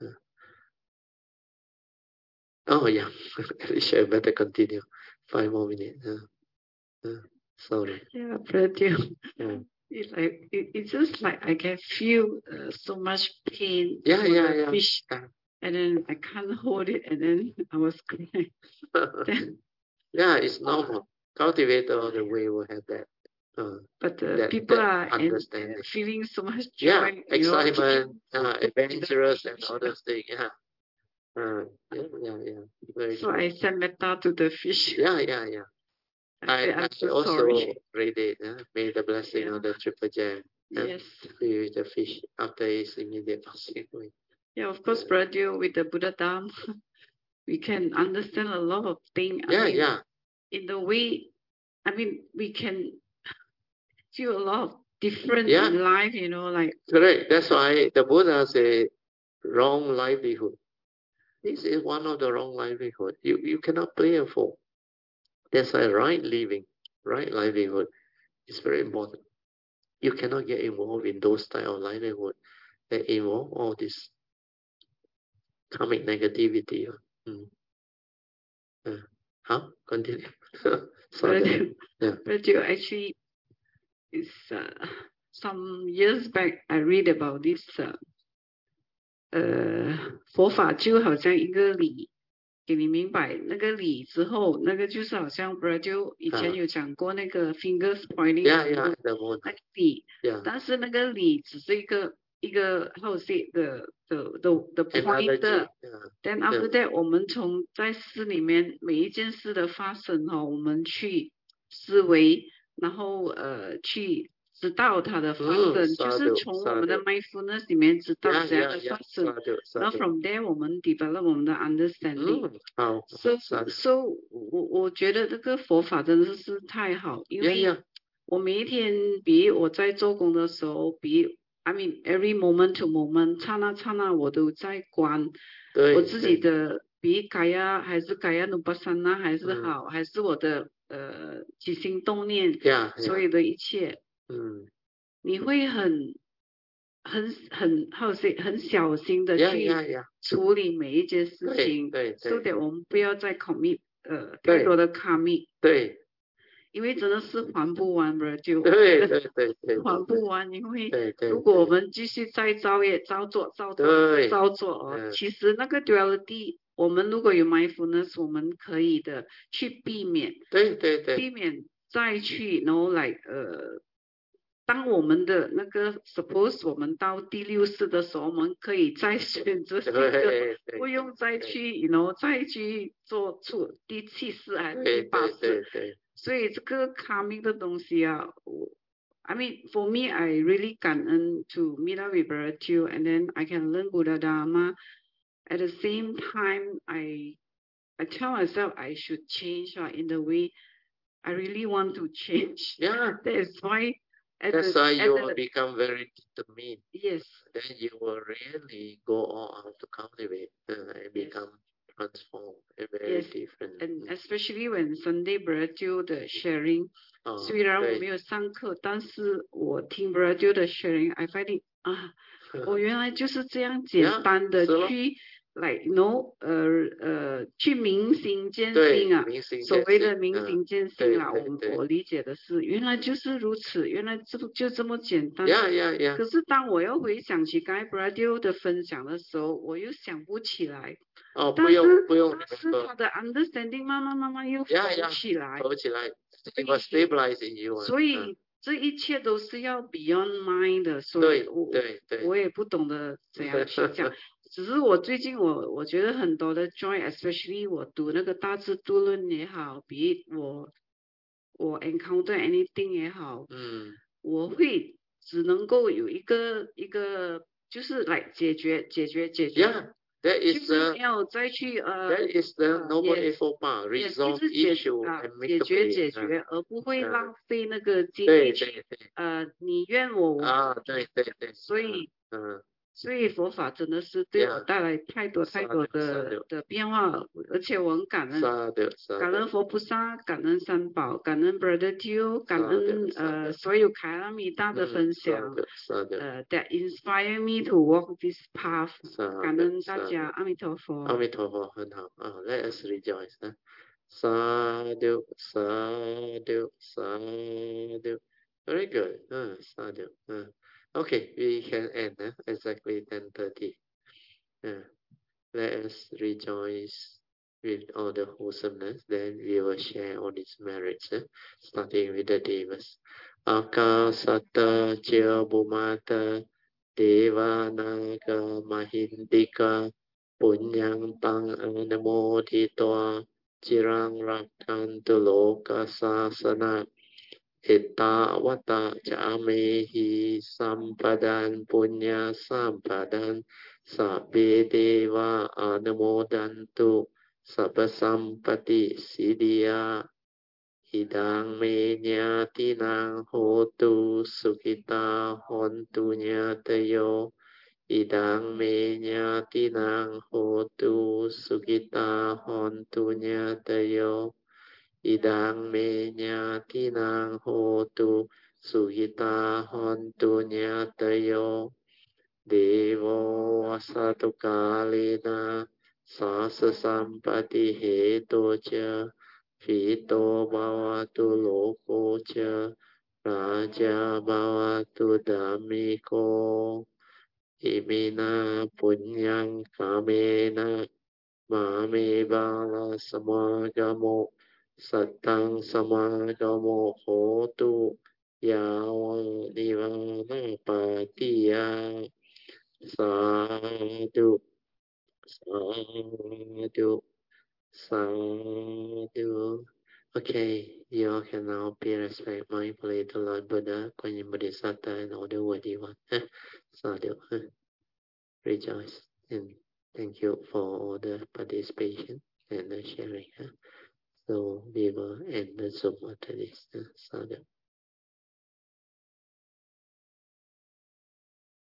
Oh yeah, Alicia, better continue. 5 more minutes. Sorry. Yeah, but it's just like I can feel so much pain for the fish, and then I can't hold it, and then I was crying. Yeah, it's normal. Cultivator the way will have that. But people are feeling so much joy, excitement, adventurous, and all those things. Very so true. I sent metta to the fish. Yeah. I so also sorry. read it. May the blessing of the triple gem. Yes. With the fish after his immediate passing away. Yeah, of course, Brother, with the Buddha Dharma, we can understand a lot of things. In the way, we can feel a lot of different in life, like. Correct. That's why the Buddha say wrong livelihood. This is one of the wrong livelihood. You cannot play a fool. That's why right living, right livelihood is very important. You cannot get involved in those type of livelihood that involve all this karmic negativity. How? Continue. Sorry. But you actually, is some years back I read about this 佛法就好像一个理，给你明白那个理之后，那个就是好像 Brother 以前有讲过那个 fingers pointing， 那个理，但是那个理只是一个 how to say the pointer。Then after that， 我们从在事里面每一件事的发生我们去思维，然后去知道它的发生，就是从我们的 mindfulness 里面知道怎样的发生，然后 from there 我们 develop 我们的 understanding。So 我觉得这个佛法真的是太好，因为我每一天，比我在做工的时候，every moment to moment， 刹那刹那我都在观我自己的，比嘎呀还是嘎呀努巴桑那还是好，还是我的起心动念，所有的一切。你会很小心的去处理每一件事情，so that 我们不要再 commit 太多的 karmic。对。因为真的是还不完的，就还不完。因为如果我们继续再造业、造作，其实那个 duality， 我们如果有 mindfulness， 我们可以的去避免，避免再去，然后来当我们的那个 suppose 我们到第6世的时候，我们可以再选择这个，不用再去再去做出第7世还是第8世。所以这个 karmic 的东西for me, I really 感恩 to meet up with Brother, and then I can learn Buddha Dharma. At the same time, I tell myself I should change in the way I really want to change. That's why. You will become very determined. Yes. Then you will really go all out to cultivate and become transformed and very different. And especially when Sunday Brother 的 sharing， 虽然我没有上课，但是我听 Brother 的 sharing，I find it 我原来就是这样简单的去。Like，去明心见性所谓的明心见性我理解的是，原来就是如此，原来就这么简单。可是当我要回想起刚才 Brother 的分享的时候，我又想不起来。但是他的 understanding 慢慢又浮起来。 It was stabilized in you. 所以这一切都是要 beyond mind 的，所以我也不懂得怎样去讲。只是我最近我觉得很多的 joy，especially 我读那个大智度论也好，比我 encounter anything 也好，我会只能够有一个就是来解决。 That is 没有再去 That is the noble effort part. Resolve issue and make a way. 解决，而不会浪费那个精力去你怨我。 对。 所以所以佛法真的是对我带来太多的变化，而且我很感恩，感恩佛菩萨，感恩三宝，感恩 Brother Teo，感恩所有凯拉米达的分享，that inspire me to walk this path，感恩大家，阿弥陀佛。 阿弥陀佛，很好啊，Let us rejoice 啊，Sadhu Sadhu Sadhu，very good，Sadhu，okay, we can end exactly 10:30. Let us rejoice with all the wholesomeness. Then we will share all its merits, starting with the devas. Akasata Jya Bhumata Devanaga Mahindika Punyang Tang Anamodhitwa Chirang Rakhantu Loka Sasana Ittavata Jamehi Sampadan Punya Sampadan Sabbe Deva Anumodantu Sabba Sampati Siddhya Idang Me Nyatinang Hotu Sukhita Hontu Nyatayo Idang Me Nyatinang Hotu Sukhita Hontu Nyatayo Idang me nyatinang hotu suhita hontu nyatayo devo asatu kalena sasa sampati heto cha fito bhavatu loko cha raja bhavatu dhammiko imina punyang kamena mame bala samagamo Sattang samagamo hotu yawa nivana patiya sadhu sadhu sadhu. Okay, you all can now pay respect mindfully to Lord Buddha, Kuan Yin Bodhisattva, and all the worthy ones. Sadhu. Rejoice and thank you for all the participation and the sharing. So we will end the Zoom after this. Sadhu.